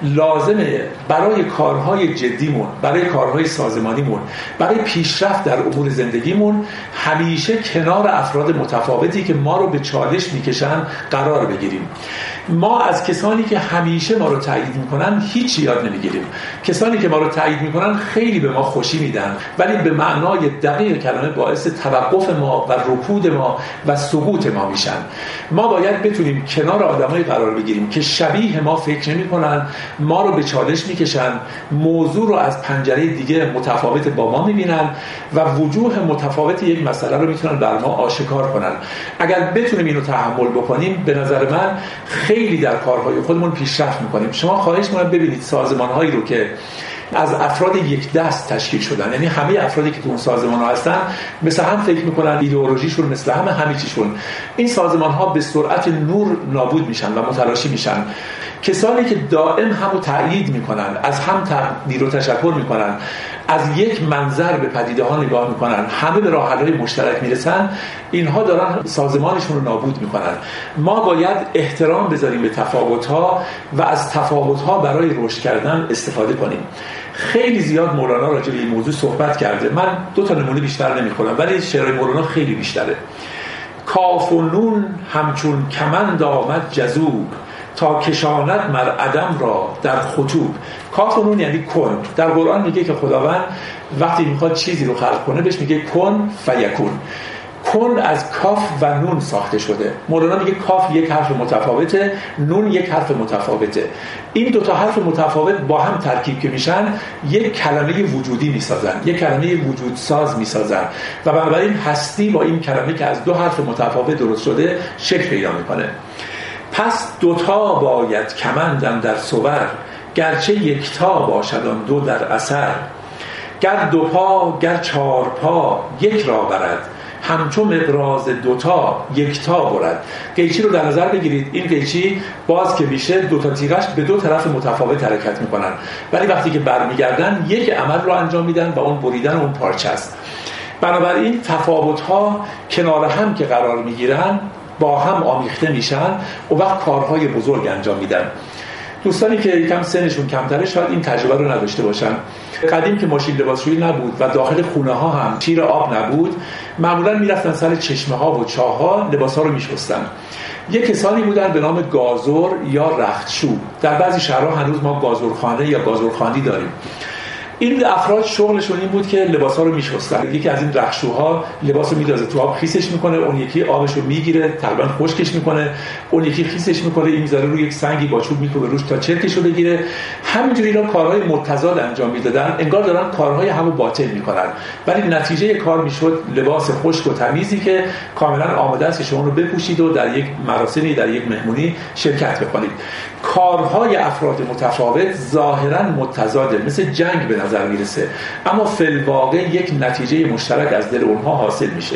لازمه برای کارهای جدیمون، برای کارهای سازمانیمون، برای پیشرفت در امور زندگیمون همیشه کنار افراد متفاوتی که ما رو به چالش میکشن قرار بگیریم. ما از کسانی که همیشه ما رو تایید میکنن هیچ یاد نمیگیریم. کسانی که ما رو تایید میکنن خیلی به ما خوشی میدن ولی به معنای دقیق کلمه باعث توقف ما و رکود ما و سقوط ما میشن. ما باید بتونیم کنار آدمایی قرار بگیریم که شبیه ما فکر نمیکنن، ما رو به چالش میکشن، موضوع رو از پنجره دیگه متفاوت با ما میبینن و وجوه متفاوت یک مسئله رو میتونن بر ما آشکار کنن. اگر بتونیم اینو تحمل بکنیم به نظر من خیلی در کارهای خودمون پیشرفت میکنیم. شما خواهش می‌کنم ببینید سازمان‌هایی رو که از افراد یک دست تشکیل شدن، یعنی همه افرادی که تو اون سازمان‌ها هستن مثل هم فکر میکنن، ایدئولوژیشون مثل همه، همه چیشون، این سازمان‌ها به سرعت نور نابود میشن و متلاشی میشن. کسانی که دائم همو تأیید میکنن، از هم تقدیر و تشکر میکنن، از یک منظر به پدیده ها نگاه میکنن، همه به راه حل‌های مشترک میرسن، اینها دارن سازمانشون رو نابود میکنن. ما باید احترام بذاریم به تفاوت‌ها و از تفاوت‌ها برای رشد کردن استفاده کنیم. خیلی زیاد مولانا راجع به این موضوع صحبت کرده. من دو تا نمونه بیشتر نمی‌کنم ولی شعر مولانا خیلی بیشتره. کاف و نون همچون کمند آمد جذوب، تا کشاند مر عدم را در خطوب. کاف و نون یعنی کن. در قرآن میگه که خداوند وقتی میخواد چیزی رو خلق کنه بهش میگه کن فیکون. کن از کاف و نون ساخته شده. مولانا میگه کاف یک حرف متفاوته، نون یک حرف متفاوته. این دو تا حرف متفاوت با هم ترکیب که میشن یک کلمه وجودی میسازن، یک کلمه وجود ساز میسازن و بنابراین هستی با این کلمه که از دو حرف متفاوت درست شده شکل پیدا میکنه. پس دوتا باید کمندن در صور، گرچه یکتا باشدان دو در اثر. گر دو پا گر چار پا یک را برد، همچون مقراض دوتا یکتا برد. قیچی رو در نظر بگیرید. این قیچی باز که میشه دوتا تیغش به دو طرف متفاوت حرکت میکنن ولی وقتی که برمیگردن یک عمل رو انجام میدن و اون بریدن اون پارچه است. بنابراین تفاوت‌ها کنار هم که قرار میگیرن با هم آمیخته میشن و وقت کارهای بزرگ انجام میدن. دوستانی که یکم سنشون کمتره شاید این تجربه رو نداشته باشن. قدیم که ماشین لباسشویی نبود و داخل خونه ها هم شیر آب نبود، معمولا میرفتن سر چشمه ها و چاه ها لباس ها رو میشستن. یک کسانی بودن به نام گازور یا رختشو. در بعضی شهرها هنوز ما گازورخانه یا گازورخانی داریم. این افراد شغلشون این بود که لباسا رو میشستن. یکی از این رخشوها لباسو میدازه تو آب خیسش میکنه، اون یکی آبشو میگیره تقریبا خشکش میکنه، اون یکی خیسش میکنه این میذاره روی یک سنگی با چوب میکوبه روش تا چرکشو بگیره. همینجوری اینا کارهای متضاد انجام میدادن، انگار دارن کارهای همو باطل میکنن، ولی نتیجه کار میشد لباس خشک و تمیزی که کاملا آماده است که شما رو بپوشید و در یک مراسمی در یک مهمونی شرکت بکنید. کارهای افراد متفاوت ظاهرا متضاده، مثل جنگ به نظر میرسه، اما فی الواقع یک نتیجه مشترک از دل اونها حاصل میشه.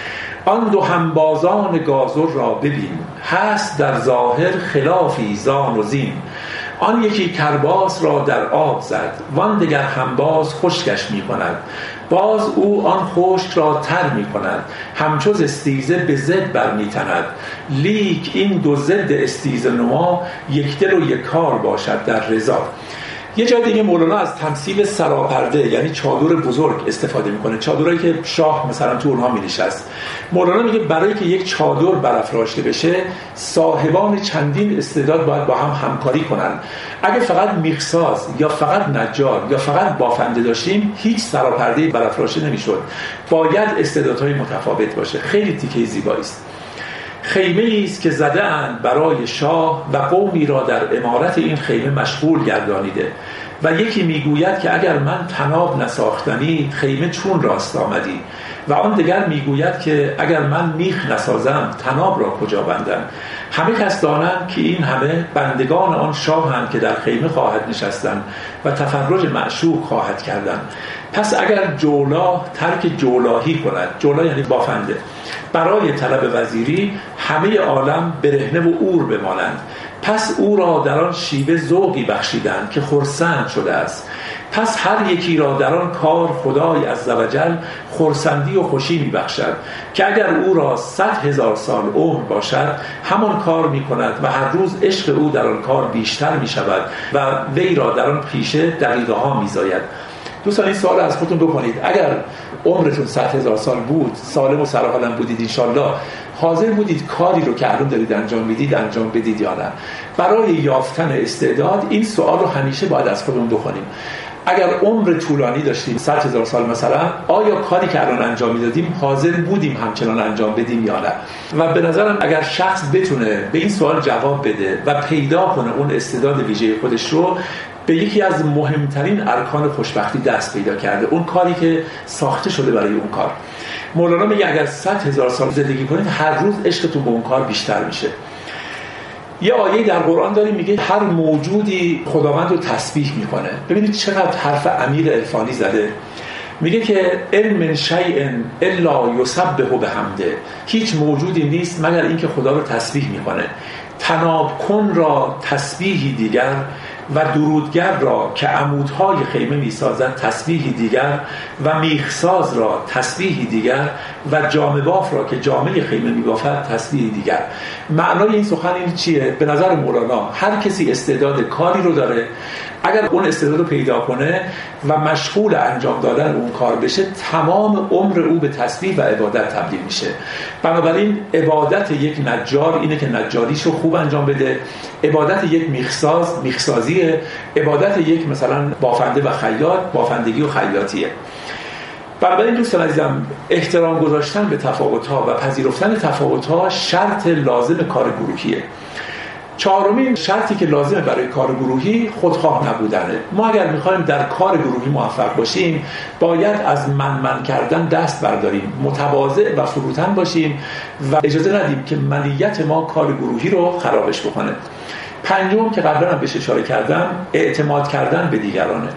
آن دو همبازان گازر را ببین، هست در ظاهر خلافی زان و زین. آن یکی کرباس را در آب زد، وان دگر همباز خشکش می کند. باز او آن خشک را تر می کند، همچوز استیزه به ضد بر می تند. لیک این دو ضد استیزه نما، یک دل و یک کار باشد در رضا. یه جای دیگه مولانا از تمثیل سراپرده یعنی چادر بزرگ استفاده میکنه، چادرایی که شاه مثلا تو اونها مینشست. مولانا میگه برای که یک چادر برافراشته بشه صاحبان چندین استعداد باید با هم همکاری کنن. اگه فقط میخساز یا فقط نجار یا فقط بافنده داشتیم هیچ سراپرده برافراشته نمیشد، باید استعدادهای متفاوت باشه. خیلی تیکه زیبایی است. خیمه است که زده اند برای شاه و قومی را در عمارت این خیمه مشغول گردانیده. و یکی میگوید که اگر من طناب نساختنی خیمه چون راست آمدی، و آن دیگر میگوید که اگر من میخ نسازم طناب را کجا بندم. همه کس دانند که این همه بندگان آن شاهند که در خیمه خواهد نشستن و تفرج معشوق خواهد کردن. پس اگر جولا ترک جولاهی کند، جولا یعنی بافنده، برای طلب وزیری همه عالم برهنه و عور بمانند. پس او را در آن شیوه ذوقی بخشیدند که خرسند شده است. پس هر یکی را در آن کار خدای عزوجل خرسندی و خوشی می بخشد که اگر او را صد هزار سال عمر باشد همان کار می کند و هر روز عشق او در آن کار بیشتر می شود و وی را در آن پیشه دقیقه ها می زاید. دوستان این سوال از خودتون بکنید، اگر عمرتون صد هزار سال بود، سالم و سرحالم بودید انشالله، حاضر بودید کاری رو که الان دارید انجام میدید انجام بدید یا نه؟ برای یافتن استعداد این سوال رو همیشه باید از خودمون بکنیم. اگر عمر طولانی داشتیم صد هزار سال مثلا، آیا کاری که الان انجام میدادیم حاضر بودیم همچنان انجام بدیم یا نه؟ و به نظرم اگر شخص بتونه به این سوال جواب بده و پیدا کنه اون استعداد ویژه خودش رو، به یکی از مهمترین ارکان خوشبختی دست پیدا کرده، اون کاری که ساخته شده برای اون کار. مولانا میگه اگر صد هزار سال زندگی کنید هر روز عشقتون به اون کار بیشتر میشه. یه آیه در قرآن داریم میگه هر موجودی خداوند رو تسبیح میکنه. ببینید چقدر حرف امیر عرفانی زده. میگه که ان من شیء الا یسبح بحمده، هیچ موجودی نیست مگر اینکه خدا رو تسبیح میکنه. طناب کن را تسبیحی دیگر و درودگر را که عمودهای خیمه میسازد تسبیحی دیگر و میخساز را تسبیحی دیگر و جامه باف را که جامه خیمه میبافد تسبیحی دیگر. معنای این سخن این چیه؟ به نظر مولانا هر کسی استعداد کاری رو داره، اگر اون استعداد رو پیدا کنه و مشغول انجام دادن اون کار بشه تمام عمر او به تسبیح و عبادت تبدیل میشه. بنابراین عبادت یک نجار اینه که نجاریشو خوب انجام بده، عبادت یک میخساز میخسازیه، عبادت یک مثلا بافنده و خیاط بافندگی و خیاطیه. بنابراین دوستان عزیزم، احترام گذاشتن به تفاوت‌ها و پذیرفتن تفاوت‌ها شرط لازم کار گروهیه. چهارمین شرطی که لازمه برای کار گروهی خودخواه نبودنه. ما اگر میخوایم در کار گروهی موفق باشیم باید از من من کردن دست برداریم، متواضع و فروتن باشیم و اجازه ندیم که منیت ما کار گروهی رو خرابش بکنه. پنجم که قبلا هم بهش اشاره کردم، اعتماد کردن به دیگرانه.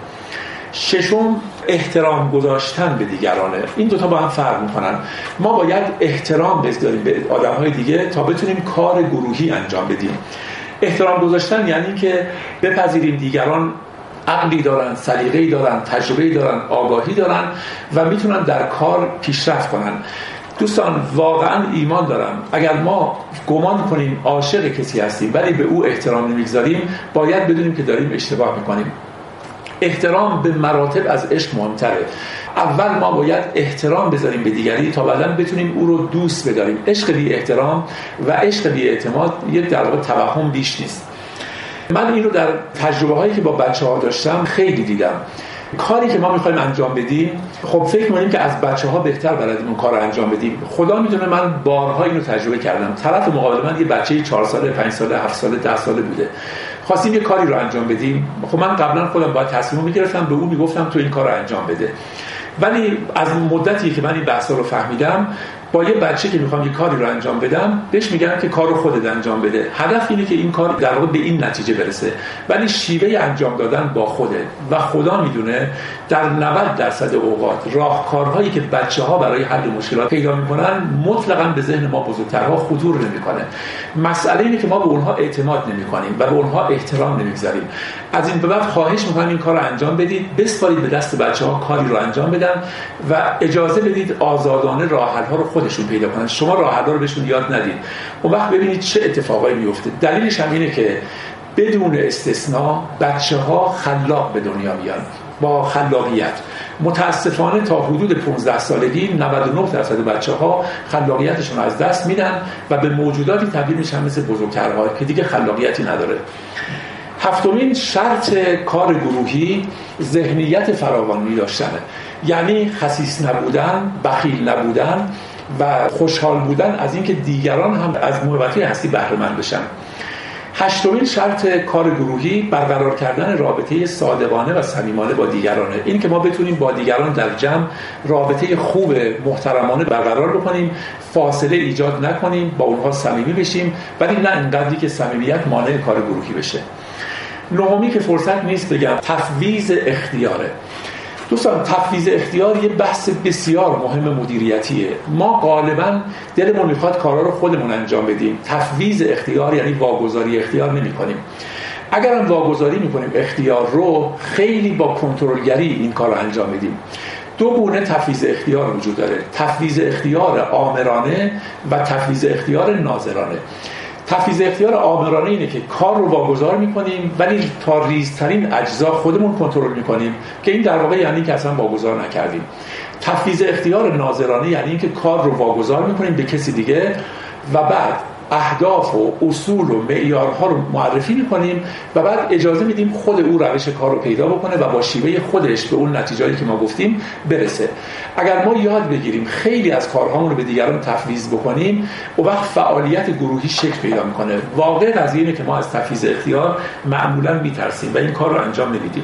ششم احترام گذاشتن به دیگرانه. این دوتا با هم فرق میکنن. ما باید احترام بذاریم به آدم‌های دیگه تا بتونیم کار گروهی انجام بدیم. احترام گذاشتن یعنی که بپذیریم دیگران عقلی دارن، سلیقه‌ای دارن، تجربه‌ای دارن، آگاهی دارن و میتونن در کار پیشرفت کنن. دوستان واقعا ایمان دارم اگر ما گمان کنیم عاشق کسی هستیم ولی به او احترام نمیگذاریم، باید بدونیم که داریم اشتباه میکنیم. احترام به مراتب از عشق مهمتره. اول ما باید احترام بذاریم به دیگری تا بعداً بتونیم او رو دوست بداریم. عشق بی احترام و عشق بی اعتماد یه در واقع توهم بیش نیست. من این رو در تجربه هایی که با بچه ها داشتم خیلی دیدم. کاری که ما میخوایم انجام بدیم، خب فکر می‌کنیم که از بچه‌ها بهتر بلدیم اون کارو انجام بدیم. خدا میدونه من بارها اینو تجربه کردم. طرف مقابل من یه بچه چهار ساله، پنج ساله، هفت ساله، ده ساله بوده. خواستیم یه کاری رو انجام بدیم. خب من قبلا خودم باید تصمیم می‌گرفتم، به اون میگفتم تو این کارو انجام بده. ولی از مدتی که من این بحثا رو فهمیدم، با یه بچه که میخوام یه کاری رو انجام بدم بهش میگم که کارو خودت انجام بده. هدف اینه که این کار در واقع به این نتیجه برسه، ولی شیوه انجام دادن با خوده و خدا میدونه در نود درصد اوقات راهکارهایی که بچه‌ها برای حل مشکلات پیدا میکنن مطلقاً به ذهن ما بزرگترها خطور نمیکنه. مسئله اینه که ما به اونها اعتماد نمیکنیم و به اونها احترام نمیگذاریم. از این به بعد خواهش میکنم این کارو انجام بدید، بسپارید به دست بچه‌ها کاری رو انجام بدن و اجازه بدید آزادانه راه حل‌ها رو خودشون پیدا کنن. شما راه حل‌ها رو بهشون یاد ندید. اون وقت ببینید چه اتفاقایی میفته. دلیلش هم اینه که بدون استثناء بچه‌ها خلاق به دنیا میان با خلاقیت. متاسفانه تا حدود پانزده سالگی نود و نه درصد بچه‌ها خلاقیتشون از دست میدن و به موجوداتی تبدیل میشن مثل بزرگترها که دیگه خلاقیتی نداره. هفتمین شرط کار گروهی ذهنیت فراوانی داشتنه، یعنی خسیس نبودن، بخیل نبودن و خوشحال بودن از اینکه دیگران هم از موهبت‌های هستی بهره مند بشن. هشتمین شرط کار گروهی برقرار کردن رابطه صادقانه و صمیمانه با دیگرانه. این که ما بتونیم با دیگران در جمع رابطه خوب محترمانه برقرار بکنیم، فاصله ایجاد نکنیم، با اونها صمیمی بشیم، ولی نه اینقدری که صمیمیت مانع کار گروهی بشه. نهمی که فرصت نیست بگم تفویض اختیاره. دوستان تفویض اختیار یه بحث بسیار مهم مدیریتیه. ما غالباً دلمون میخواد کارا رو خودمون انجام بدیم. تفویض اختیار یعنی واگذاری اختیار نمی‌کنیم. اگر هم واگذاری می‌کنیم اختیار رو، خیلی با کنترلگری این کار رو انجام میدیم. دو گونه تفویض اختیار وجود داره: تفویض اختیار آمرانه و تفویض اختیار ناظرانه. تفویض اختیار آمرانه اینه که کار رو واگذار میکنیم ولی تا ریزترین اجزا خودمون کنترل میکنیم، که این در واقع یعنی که اصلا واگذار نکردیم. تفویض اختیار ناظرانه یعنی اینکه کار رو واگذار میکنیم به کسی دیگه و بعد اهداف و اصول و معیارها رو معرفی میکنیم و بعد اجازه میدیم خود او روش کار رو پیدا بکنه و با شیوه خودش به اون نتیجه‌ای که ما گفتیم برسه. اگر ما یاد بگیریم خیلی از کارهامون رو به دیگران تفویض بکنیم، اون وقت فعالیت گروهی شکل پیدا میکنه. واقع قضیه اینه که ما از تفویض اختیار معمولاً میترسیم و این کار رو انجام نمیدیم.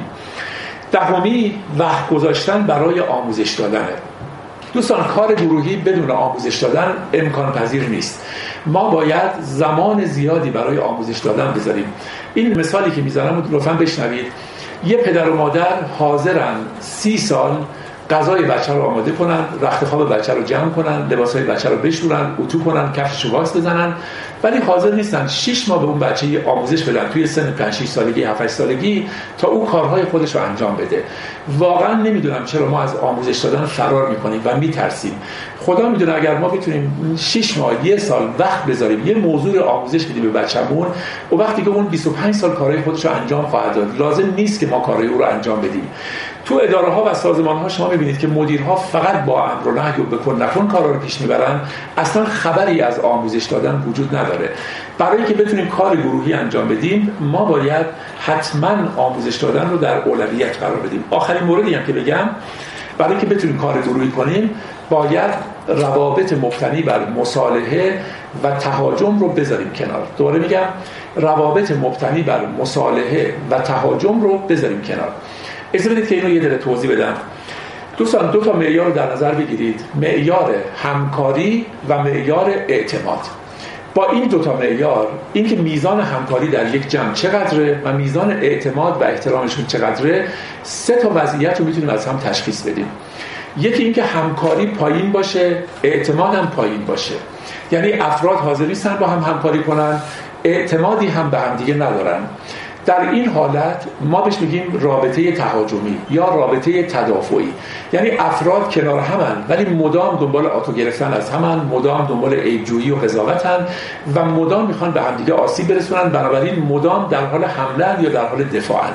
دهمی وقت گذاشتن برای آموزش دادنه. دوستان کار گروهی بدون آموزش دادن امکان پذیر نیست. ما باید زمان زیادی برای آموزش دادن بذاریم. این مثالی که میذارم لطفاً بشنوید. یه پدر و مادر حاضرن سی سال غذای بچه رو آماده کنن، رخت خواب بچه رو جمع کنن، لباسای بچه رو بشورن، اتو کنن، کفش رو واکس بزنن، ولی حاضر نیستن شش ماه به اون بچه آموزش بدن توی سن پنج شش سالگی، هفت هشت سالگی تا اون کارهای خودش رو انجام بده. واقعا نمیدونم چرا ما از آموزش دادن فرار میکنیم و میترسیم. خدا میدونه اگر ما بتونیم شش ماه، یک سال وقت بذاریم یه موضوع آموزش بدیم به بچه‌مون، و وقتی که اون بیست و پنج سال کارهای خودش رو انجام خواهد داد، لازم نیست که ما کارهای او رو انجام بدیم. تو اداره ها و سازمان ها شما میبینید که مدیرها فقط با امر و نهی و بکن نکن کارا رو پیش میبرن، اصلا خبری از آموزش دادن وجود نداره. برای که بتونیم کار گروهی انجام بدیم ما باید حتما آموزش دادن رو در اولویت قرار بدیم. آخرین موردی هم که بگم، برای که بتونیم کار گروهی کنیم باید روابط مبتنی بر مصالحه و تهاجم رو بذاریم کنار. دوباره میگم روابط مبتنی بر مصالحه و تهاجم رو بذاریم کنار. اجازه بدید که اینو یه ذره توضیح بدم. دوستان دو تا معیار رو در نظر بگیرید: معیار همکاری و معیار اعتماد. با این دو تا معیار، این که میزان همکاری در یک جمع چقدره و میزان اعتماد و احترامشون چقدره، سه تا وضعیت رو میتونیم از هم تشخیص بدیم. یکی این که همکاری پایین باشه، اعتماد هم پایین باشه، یعنی افراد حاضر نیستن با هم همکاری کنن، اعتمادی هم به هم دیگه ندارن. در این حالت ما بهش میگیم رابطه تهاجمی یا رابطه تدافعی، یعنی افراد کنار همن ولی مدام دنبال آتو گرفتن از همن، مدام دنبال عیب‌جویی و قضاوتن و مدام میخوان به هم دیگه آسیب برسونن، بنابراین مدام در حال حمله یا در حال دفاعن.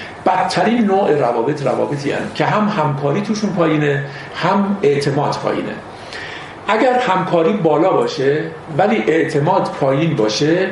بدترین نوع روابط روابطی هستند که هم همکاری توشون پایینه هم اعتماد پایینه. اگر همکاری بالا باشه ولی اعتماد پایین باشه،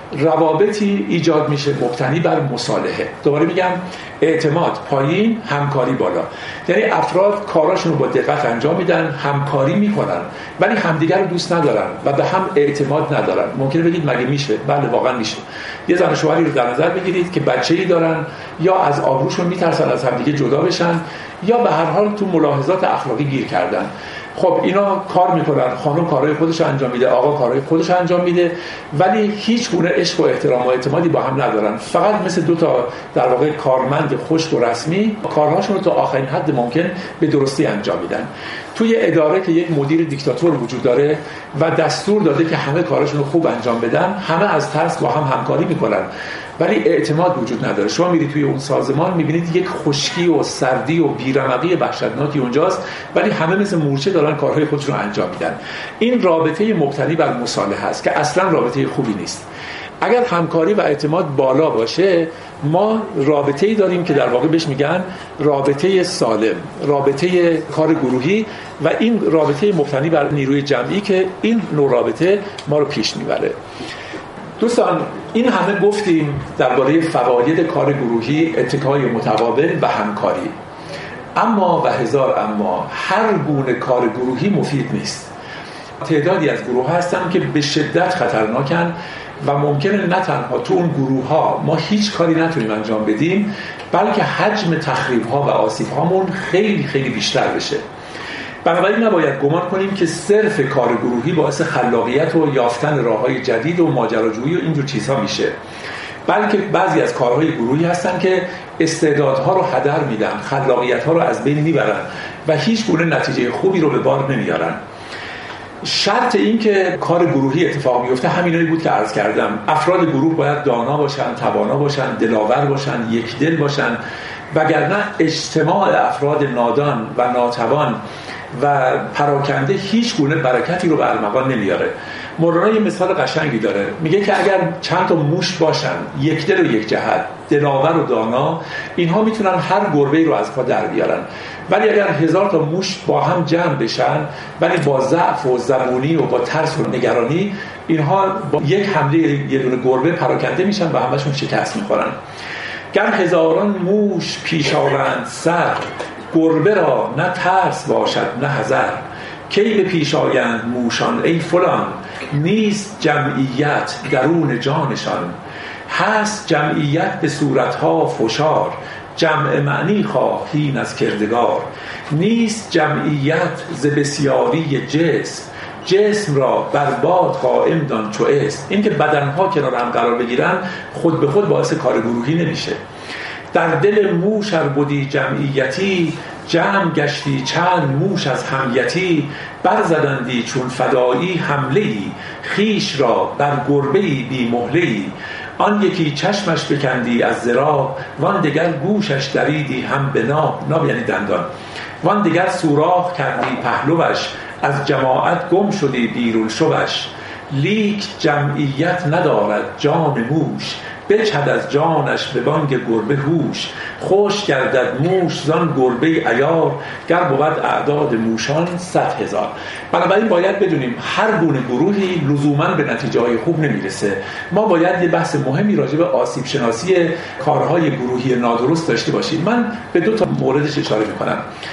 روابطی ایجاد میشه مبتنی بر مصالحه. دوباره میگم اعتماد پایین، همکاری بالا. یعنی افراد کاراشون رو با دقت انجام میدن، همکاری میکنن، ولی همدیگر رو دوست ندارن و به هم اعتماد ندارن. ممکنه بگید مگه میشه؟ بله واقعا میشه. یه زن و شوهری رو در نظر بگیرید که بچه‌ای دارن، یا از آبروشون میترسن از همدیگه جدا بشن، یا به هر حال تو ملاحظات اخلاقی گیر کردن. خب اینا کار میکنن، خانم کارهای خودش رو انجام میده، آقا کارهای خودش رو انجام میده، ولی هیچ گونه عشق و احترام و اعتمادی با هم ندارن. فقط مثل دو تا در واقع کارمند خشک و رسمی کارهاشون رو تا آخرین حد ممکن به درستی انجام میدن. توی اداره که یک مدیر دیکتاتور وجود داره و دستور داده که همه کاراشون رو خوب انجام بدن، همه از ترس با هم همکاری میکنن، ولی اعتماد وجود نداره. شما میرید توی اون سازمان میبینید یک خشکی و سردی و بی‌رمقی وحشتناکی اونجاست، ولی همه مثل مورچه دارن کارهای خودشون رو انجام میدن. این رابطه مبتنی بر مصالحه است که اصلا رابطه خوبی نیست. اگر همکاری و اعتماد بالا باشه، ما رابطه‌ای داریم که در واقع بهش میگن رابطه سالم، رابطه کار گروهی، و این رابطه مبتنی بر نیروی جمعی که این نوع رابطه ما رو پیش میبره. دوستان، این همه گفتیم درباره فواید کار گروهی، اتکای متقابل و همکاری. اما و هزار اما، هر گونه کار گروهی مفید نیست. تعدادی از گروه هستن که به شدت خطرناکن و ممکنه نه تنها تو اون گروه ها ما هیچ کاری نتونیم انجام بدیم، بلکه حجم تخریب ها و آسیب هامون خیلی خیلی بیشتر بشه. بنابراین نباید گمان کنیم که صرف کار گروهی باعث خلاقیت و یافتن راه‌های جدید و ماجراجویی و اینجور چیزها میشه، بلکه بعضی از کارهای گروهی هستن که استعدادها رو هدر میدن، خلاقیت‌ها رو از بین میبرن و هیچ گونه نتیجه خوبی رو به بار نمیارن. شرط این که کار گروهی اتفاق میفته همینایی بود که عرض کردم. افراد گروه باید دانا باشن، توانا باشن، دلاور باشن، یک دل باشن، وگرنه اجتماع افراد نادان و ناتوان و پراکنده هیچ گونه برکتی رو به ارمغان نمیاره. مولانا یه مثال قشنگی داره، میگه که اگر چند تا موش باشن، یک دل و یک جهت، دلاور و دانا، اینها میتونن هر گربه‌ای رو از پا در بیارن. ولی اگر هزار تا موش با هم جمع بشن، ولی با ضعف و زبونی و با ترس و نگرانی، اینها با یک حمله یه دونه گربه پراکنده میشن و همشون شکست میخورن. گر هزاران موش پیش آورند سر، گربه را نه ترس باشد نه حذر. کی به پیش آیند موشان ای فلان، نیست جمعیت درون جانشان. هست جمعیت به صورتها فشار، جمع معنی خواهین از کردگار. نیست جمعیت ز بسیاری جسم، جسم را برباد قائم دان چو اسم. این که بدنها کنار هم قرار بگیرن خود به خود باعث کار گروهی نمیشه. در دل موش ار بودی جمعیتی، جمع گشتی چند موش از همیتی. برزدندی چون فدایی حمله‌ای، خیش را بر گربه‌ای بی مهله‌ای. آن یکی چشمش بکندی از ذراع، وان دگر گوشش دریدی هم به ناب، ناب یعنی دندان. وان دگر سوراخ کردی پهلوش، از جماعت گم شدی بیرون شوش. لیک جمعیت ندارد جان موش، بجهد از جانش به بانگ گربه هوش. خوش گردد موش زان گربه عیار، گر بود اعداد موشان صد هزار. بنابراین باید بدونیم هر گونه گروهی لزوماً به نتیجه های خوب نمیرسه. ما باید یه بحث مهمی راجع به آسیب شناسی کارهای گروهی نادرست داشته باشیم. من به دو تا موردش اشاره میکنم.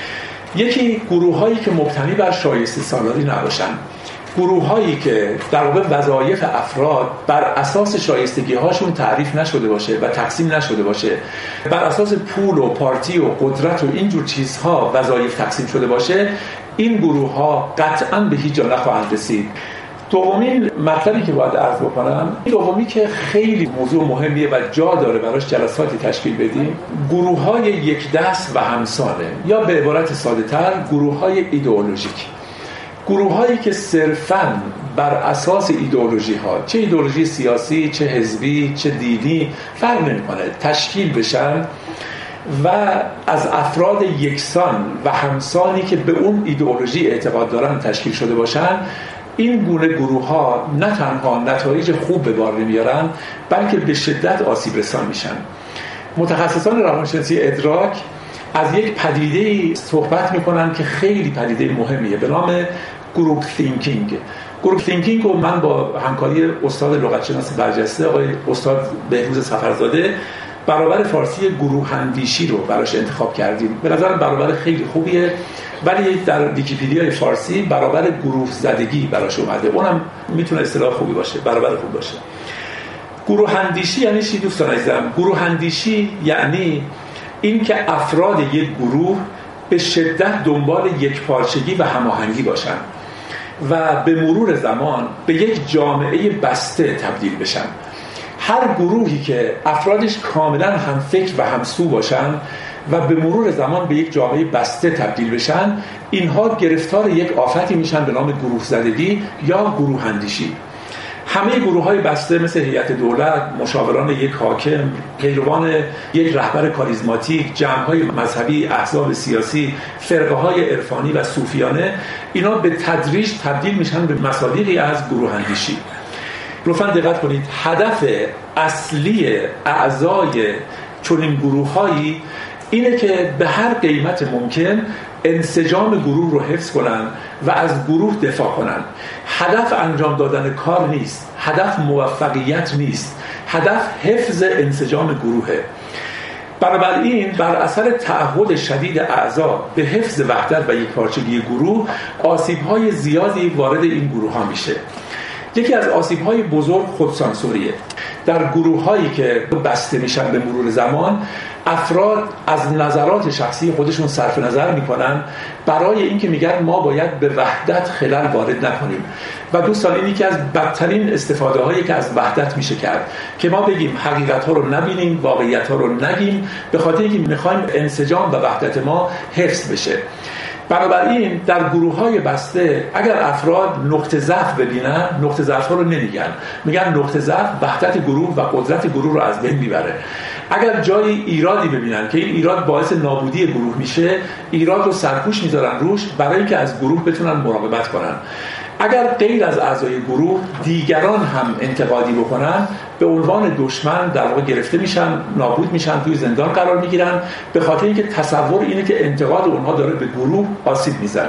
یکی گروه‌هایی که مبتنی بر شایسته سالاری نباشن، گروه‌هایی که در واقع وظایف افراد بر اساس شایستگی هاشون تعریف نشده باشه و تقسیم نشده باشه، بر اساس پول و پارتی و قدرت و اینجور چیزها وظایف تقسیم شده باشه، این گروه‌ها قطعاً به هیچ جا نخواهند رسید. دومین مطلبی که باید عرض بکنم، دومی که خیلی موضوع مهمیه و جا داره براش جلساتی تشکیل بدیم، گروه‌های یک دست و همسانه، یا به عبارت ساده‌تر گروه‌های ایدئولوژیک. گروه‌هایی که صرفاً بر اساس ایدئولوژی ها، چه ایدئولوژی سیاسی، چه حزبی، چه دینی، فرق نمی‌کنه، تشکیل بشن و از افراد یکسان و همسانی که به اون ایدئولوژی اعتقاد دارن تشکیل شده باشن، این گونه گروه‌ها نه تنها نتایج خوب به بار نمیارن، بلکه به شدت آسیب رسان میشن. متخصصان روانشناسی ادراک از یک پدیده‌ای صحبت میکنن که خیلی پدیده مهمیه به نام گروپ تینکینگ. گروپ تینکینگ رو من با همکاری استاد لغتشناس برجسته آقای استاد بهروز سفرزاده برابر فارسی گروه اندیشی رو براش انتخاب کردیم. به نظر برابر خیلی خوبیه، ولی در ویکی‌پدیای فارسی برابر گروه زدگی براش اومده. اونم میتونه اصطلاح خوبی باشه، برابر خوب باشه. گروه اندیشی یعنی چی دوستان عزیزم؟ گروه اندیشی یعنی این که افراد یک گروه به شدت دنبال یک پارچگی و هماهنگی باشن و به مرور زمان به یک جامعه بسته تبدیل بشن. هر گروهی که افرادش کاملا هم فکر و هم سو باشن و به مرور زمان به یک جامعه بسته تبدیل بشن، اینها گرفتار یک آفتی میشن به نام گروه زدگی یا گروه اندیشی. همه گروه‌های بسته مثل هیئت دولت، مشاوران یک حاکم، پیروان یک رهبر کاریزماتیک، جمع‌های مذهبی، احزاب سیاسی، فرقه‌های عرفانی و صوفیانه، اینا به تدریج تبدیل میشن به مصادیقی از گروه اندیشی. لطفاً دقت کنید، هدف اصلی اعضای چنین گروه‌هایی اینه که به هر قیمت ممکن انسجام گروه رو حفظ کنن و از گروه دفاع کنن. هدف انجام دادن کار نیست، هدف موفقیت نیست، هدف حفظ انسجام گروهه. بنابراین بر اثر تعهد شدید اعضا به حفظ وحدت و یکپارچگی گروه، آسیب‌های زیادی وارد این گروه‌ها میشه. یکی از آسیب‌های بزرگ خودسانسوریه. در گروه‌هایی که بسته میشن به مرور زمان، افراد از نظرات شخصی خودشون صرف نظر میکنن برای اینکه میگن ما باید به وحدت خلل وارد نکنیم. و دوستان، این یکی از بدترین استفاده هایی که از وحدت میشه کرد که ما بگیم حقیقت ها رو نبینیم، واقعیت ها رو نگیم، به خاطر اینکه میخوایم انسجام و وحدت ما حفظ بشه. بنابراین در گروه‌های بسته اگر افراد نقطه ضعف ببینن، نقطه ضعف ها رو نمیگن، میگن نقطه ضعف وحدت گروه و قدرت گروه رو از بین میبره. اگر جایی ایرادی ببینن که این ایراد باعث نابودی گروه میشه، ایراد رو سرپوش میذارن روش برای اینکه از گروه بتونن مراقبت کنن. اگر غیر از اعضای گروه دیگران هم انتقادی بکنن، به عنوان دشمن در واقع گرفته میشن، نابود میشن، توی زندان قرار میگیرن، به خاطر اینکه تصور اینه که انتقاد اونها داره به گروه آسیب میزنه.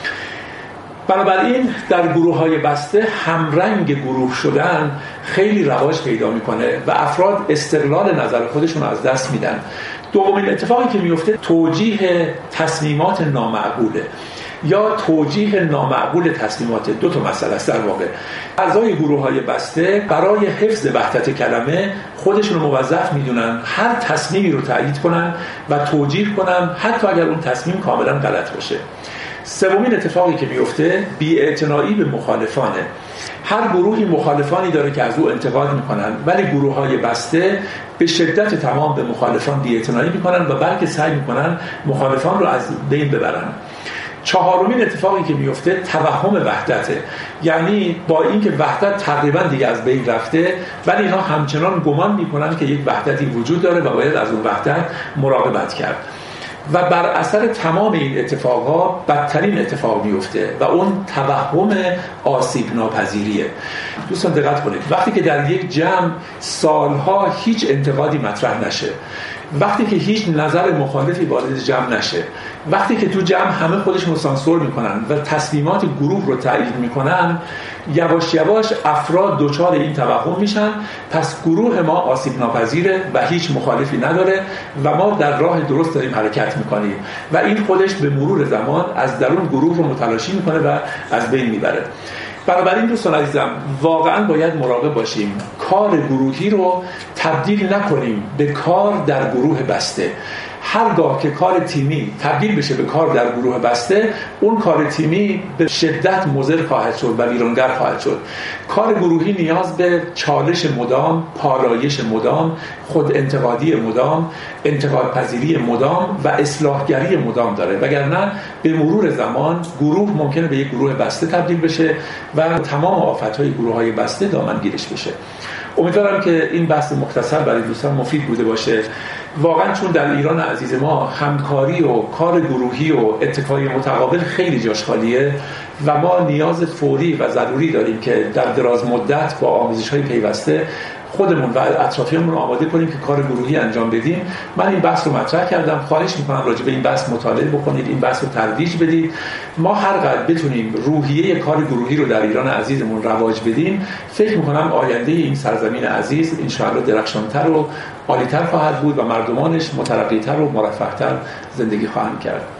بنابراین در گروه‌های بسته همرنگ گروه شدن خیلی رواج پیدا میکنه و افراد استقلال نظر خودشون از دست میدن. دومین اتفاقی که میفته توجیه تصمیمات نامعقوله یا توجیه نامعقول تصمیمات. دو تا مسئله است در واقع. اعضای گروه‌های بسته برای حفظ وحدت کلمه خودشون رو موظف میدونن هر تصمیمی رو تایید کنن و توجیه کنن، حتی اگر اون تصمیم کاملا غلط باشه. سومین اتفاقی که میفته بی‌اعتنایی به مخالفانه. هر گروهی مخالفانی داره که از او انتقاد میکنن، ولی گروه‌های بسته به شدت تمام به مخالفان بی‌اعتنایی میکنن و بلکه سعی میکنن مخالفان رو از بین ببرن. چهارمین اتفاقی که میفته توهم وحدته. یعنی با اینکه وحدت تقریبا دیگه از بین رفته، ولی اینا همچنان گمان میکنن که یک وحدتی وجود داره و باید از اون وحدت مراقبت کرد. و بر اثر تمام این اتفاقها بدترین اتفاق میفته و اون توهم آسیب ناپذیریه. دوستان دقت کنید، وقتی که در یک جمع سالها هیچ انتقادی مطرح نشه، وقتی که هیچ نظر مخالفی وارد جمع نشه، وقتی که تو جمع همه خودشون سانسور میکنن و تصمیمات گروه رو تایید میکنن، یواش یواش افراد دچار این توهم میشن پس گروه ما آسیب ناپذیره و هیچ مخالفی نداره و ما در راه درست داریم حرکت میکنیم و این خودش به مرور زمان از درون گروه رو متلاشی میکنه و از بین میبره. بنابراین دوستان عزیزم، واقعا باید مراقب باشیم کار گروهی رو تبدیل نکنیم به کار در گروه بسته. هرگاه که کار تیمی تبدیل بشه به کار در گروه بسته، اون کار تیمی به شدت مضر خواهد شد و ویرانگر خواهد شد. کار گروهی نیاز به چالش مدام، پالایش مدام، خود انتقادی مدام، انتقاد پذیری مدام و اصلاحگری مدام داره، وگرنه به مرور زمان گروه ممکنه به یک گروه بسته تبدیل بشه و تمام آفت‌های گروه‌های بسته دامنگیرش بشه. امیدوارم که این بحث مختصر برای دوستان مفید بوده باشه. واقعا چون در ایران عزیز ما همکاری و کار گروهی و اتکای متقابل خیلی جاش خالیه و ما نیاز فوری و ضروری داریم که در دراز مدت با آموزش‌های پیوسته خودمون و اطرافیانمون رو آماده کنیم که کار گروهی انجام بدیم. من این بحث رو مطرح کردم، خواهش میکنم راجع به این بحث مطالعه بکنید، این بحث رو ترویج بدید. ما هر قدر بتونیم روحیه کار گروهی رو در ایران عزیزمون رواج بدیم، فکر میکنم آینده این سرزمین عزیز ان شاء الله درخشانتر و عالی‌تر خواهد بود و مردمانش مترقی‌تر و مرفه‌تر زندگی خواهند کرد.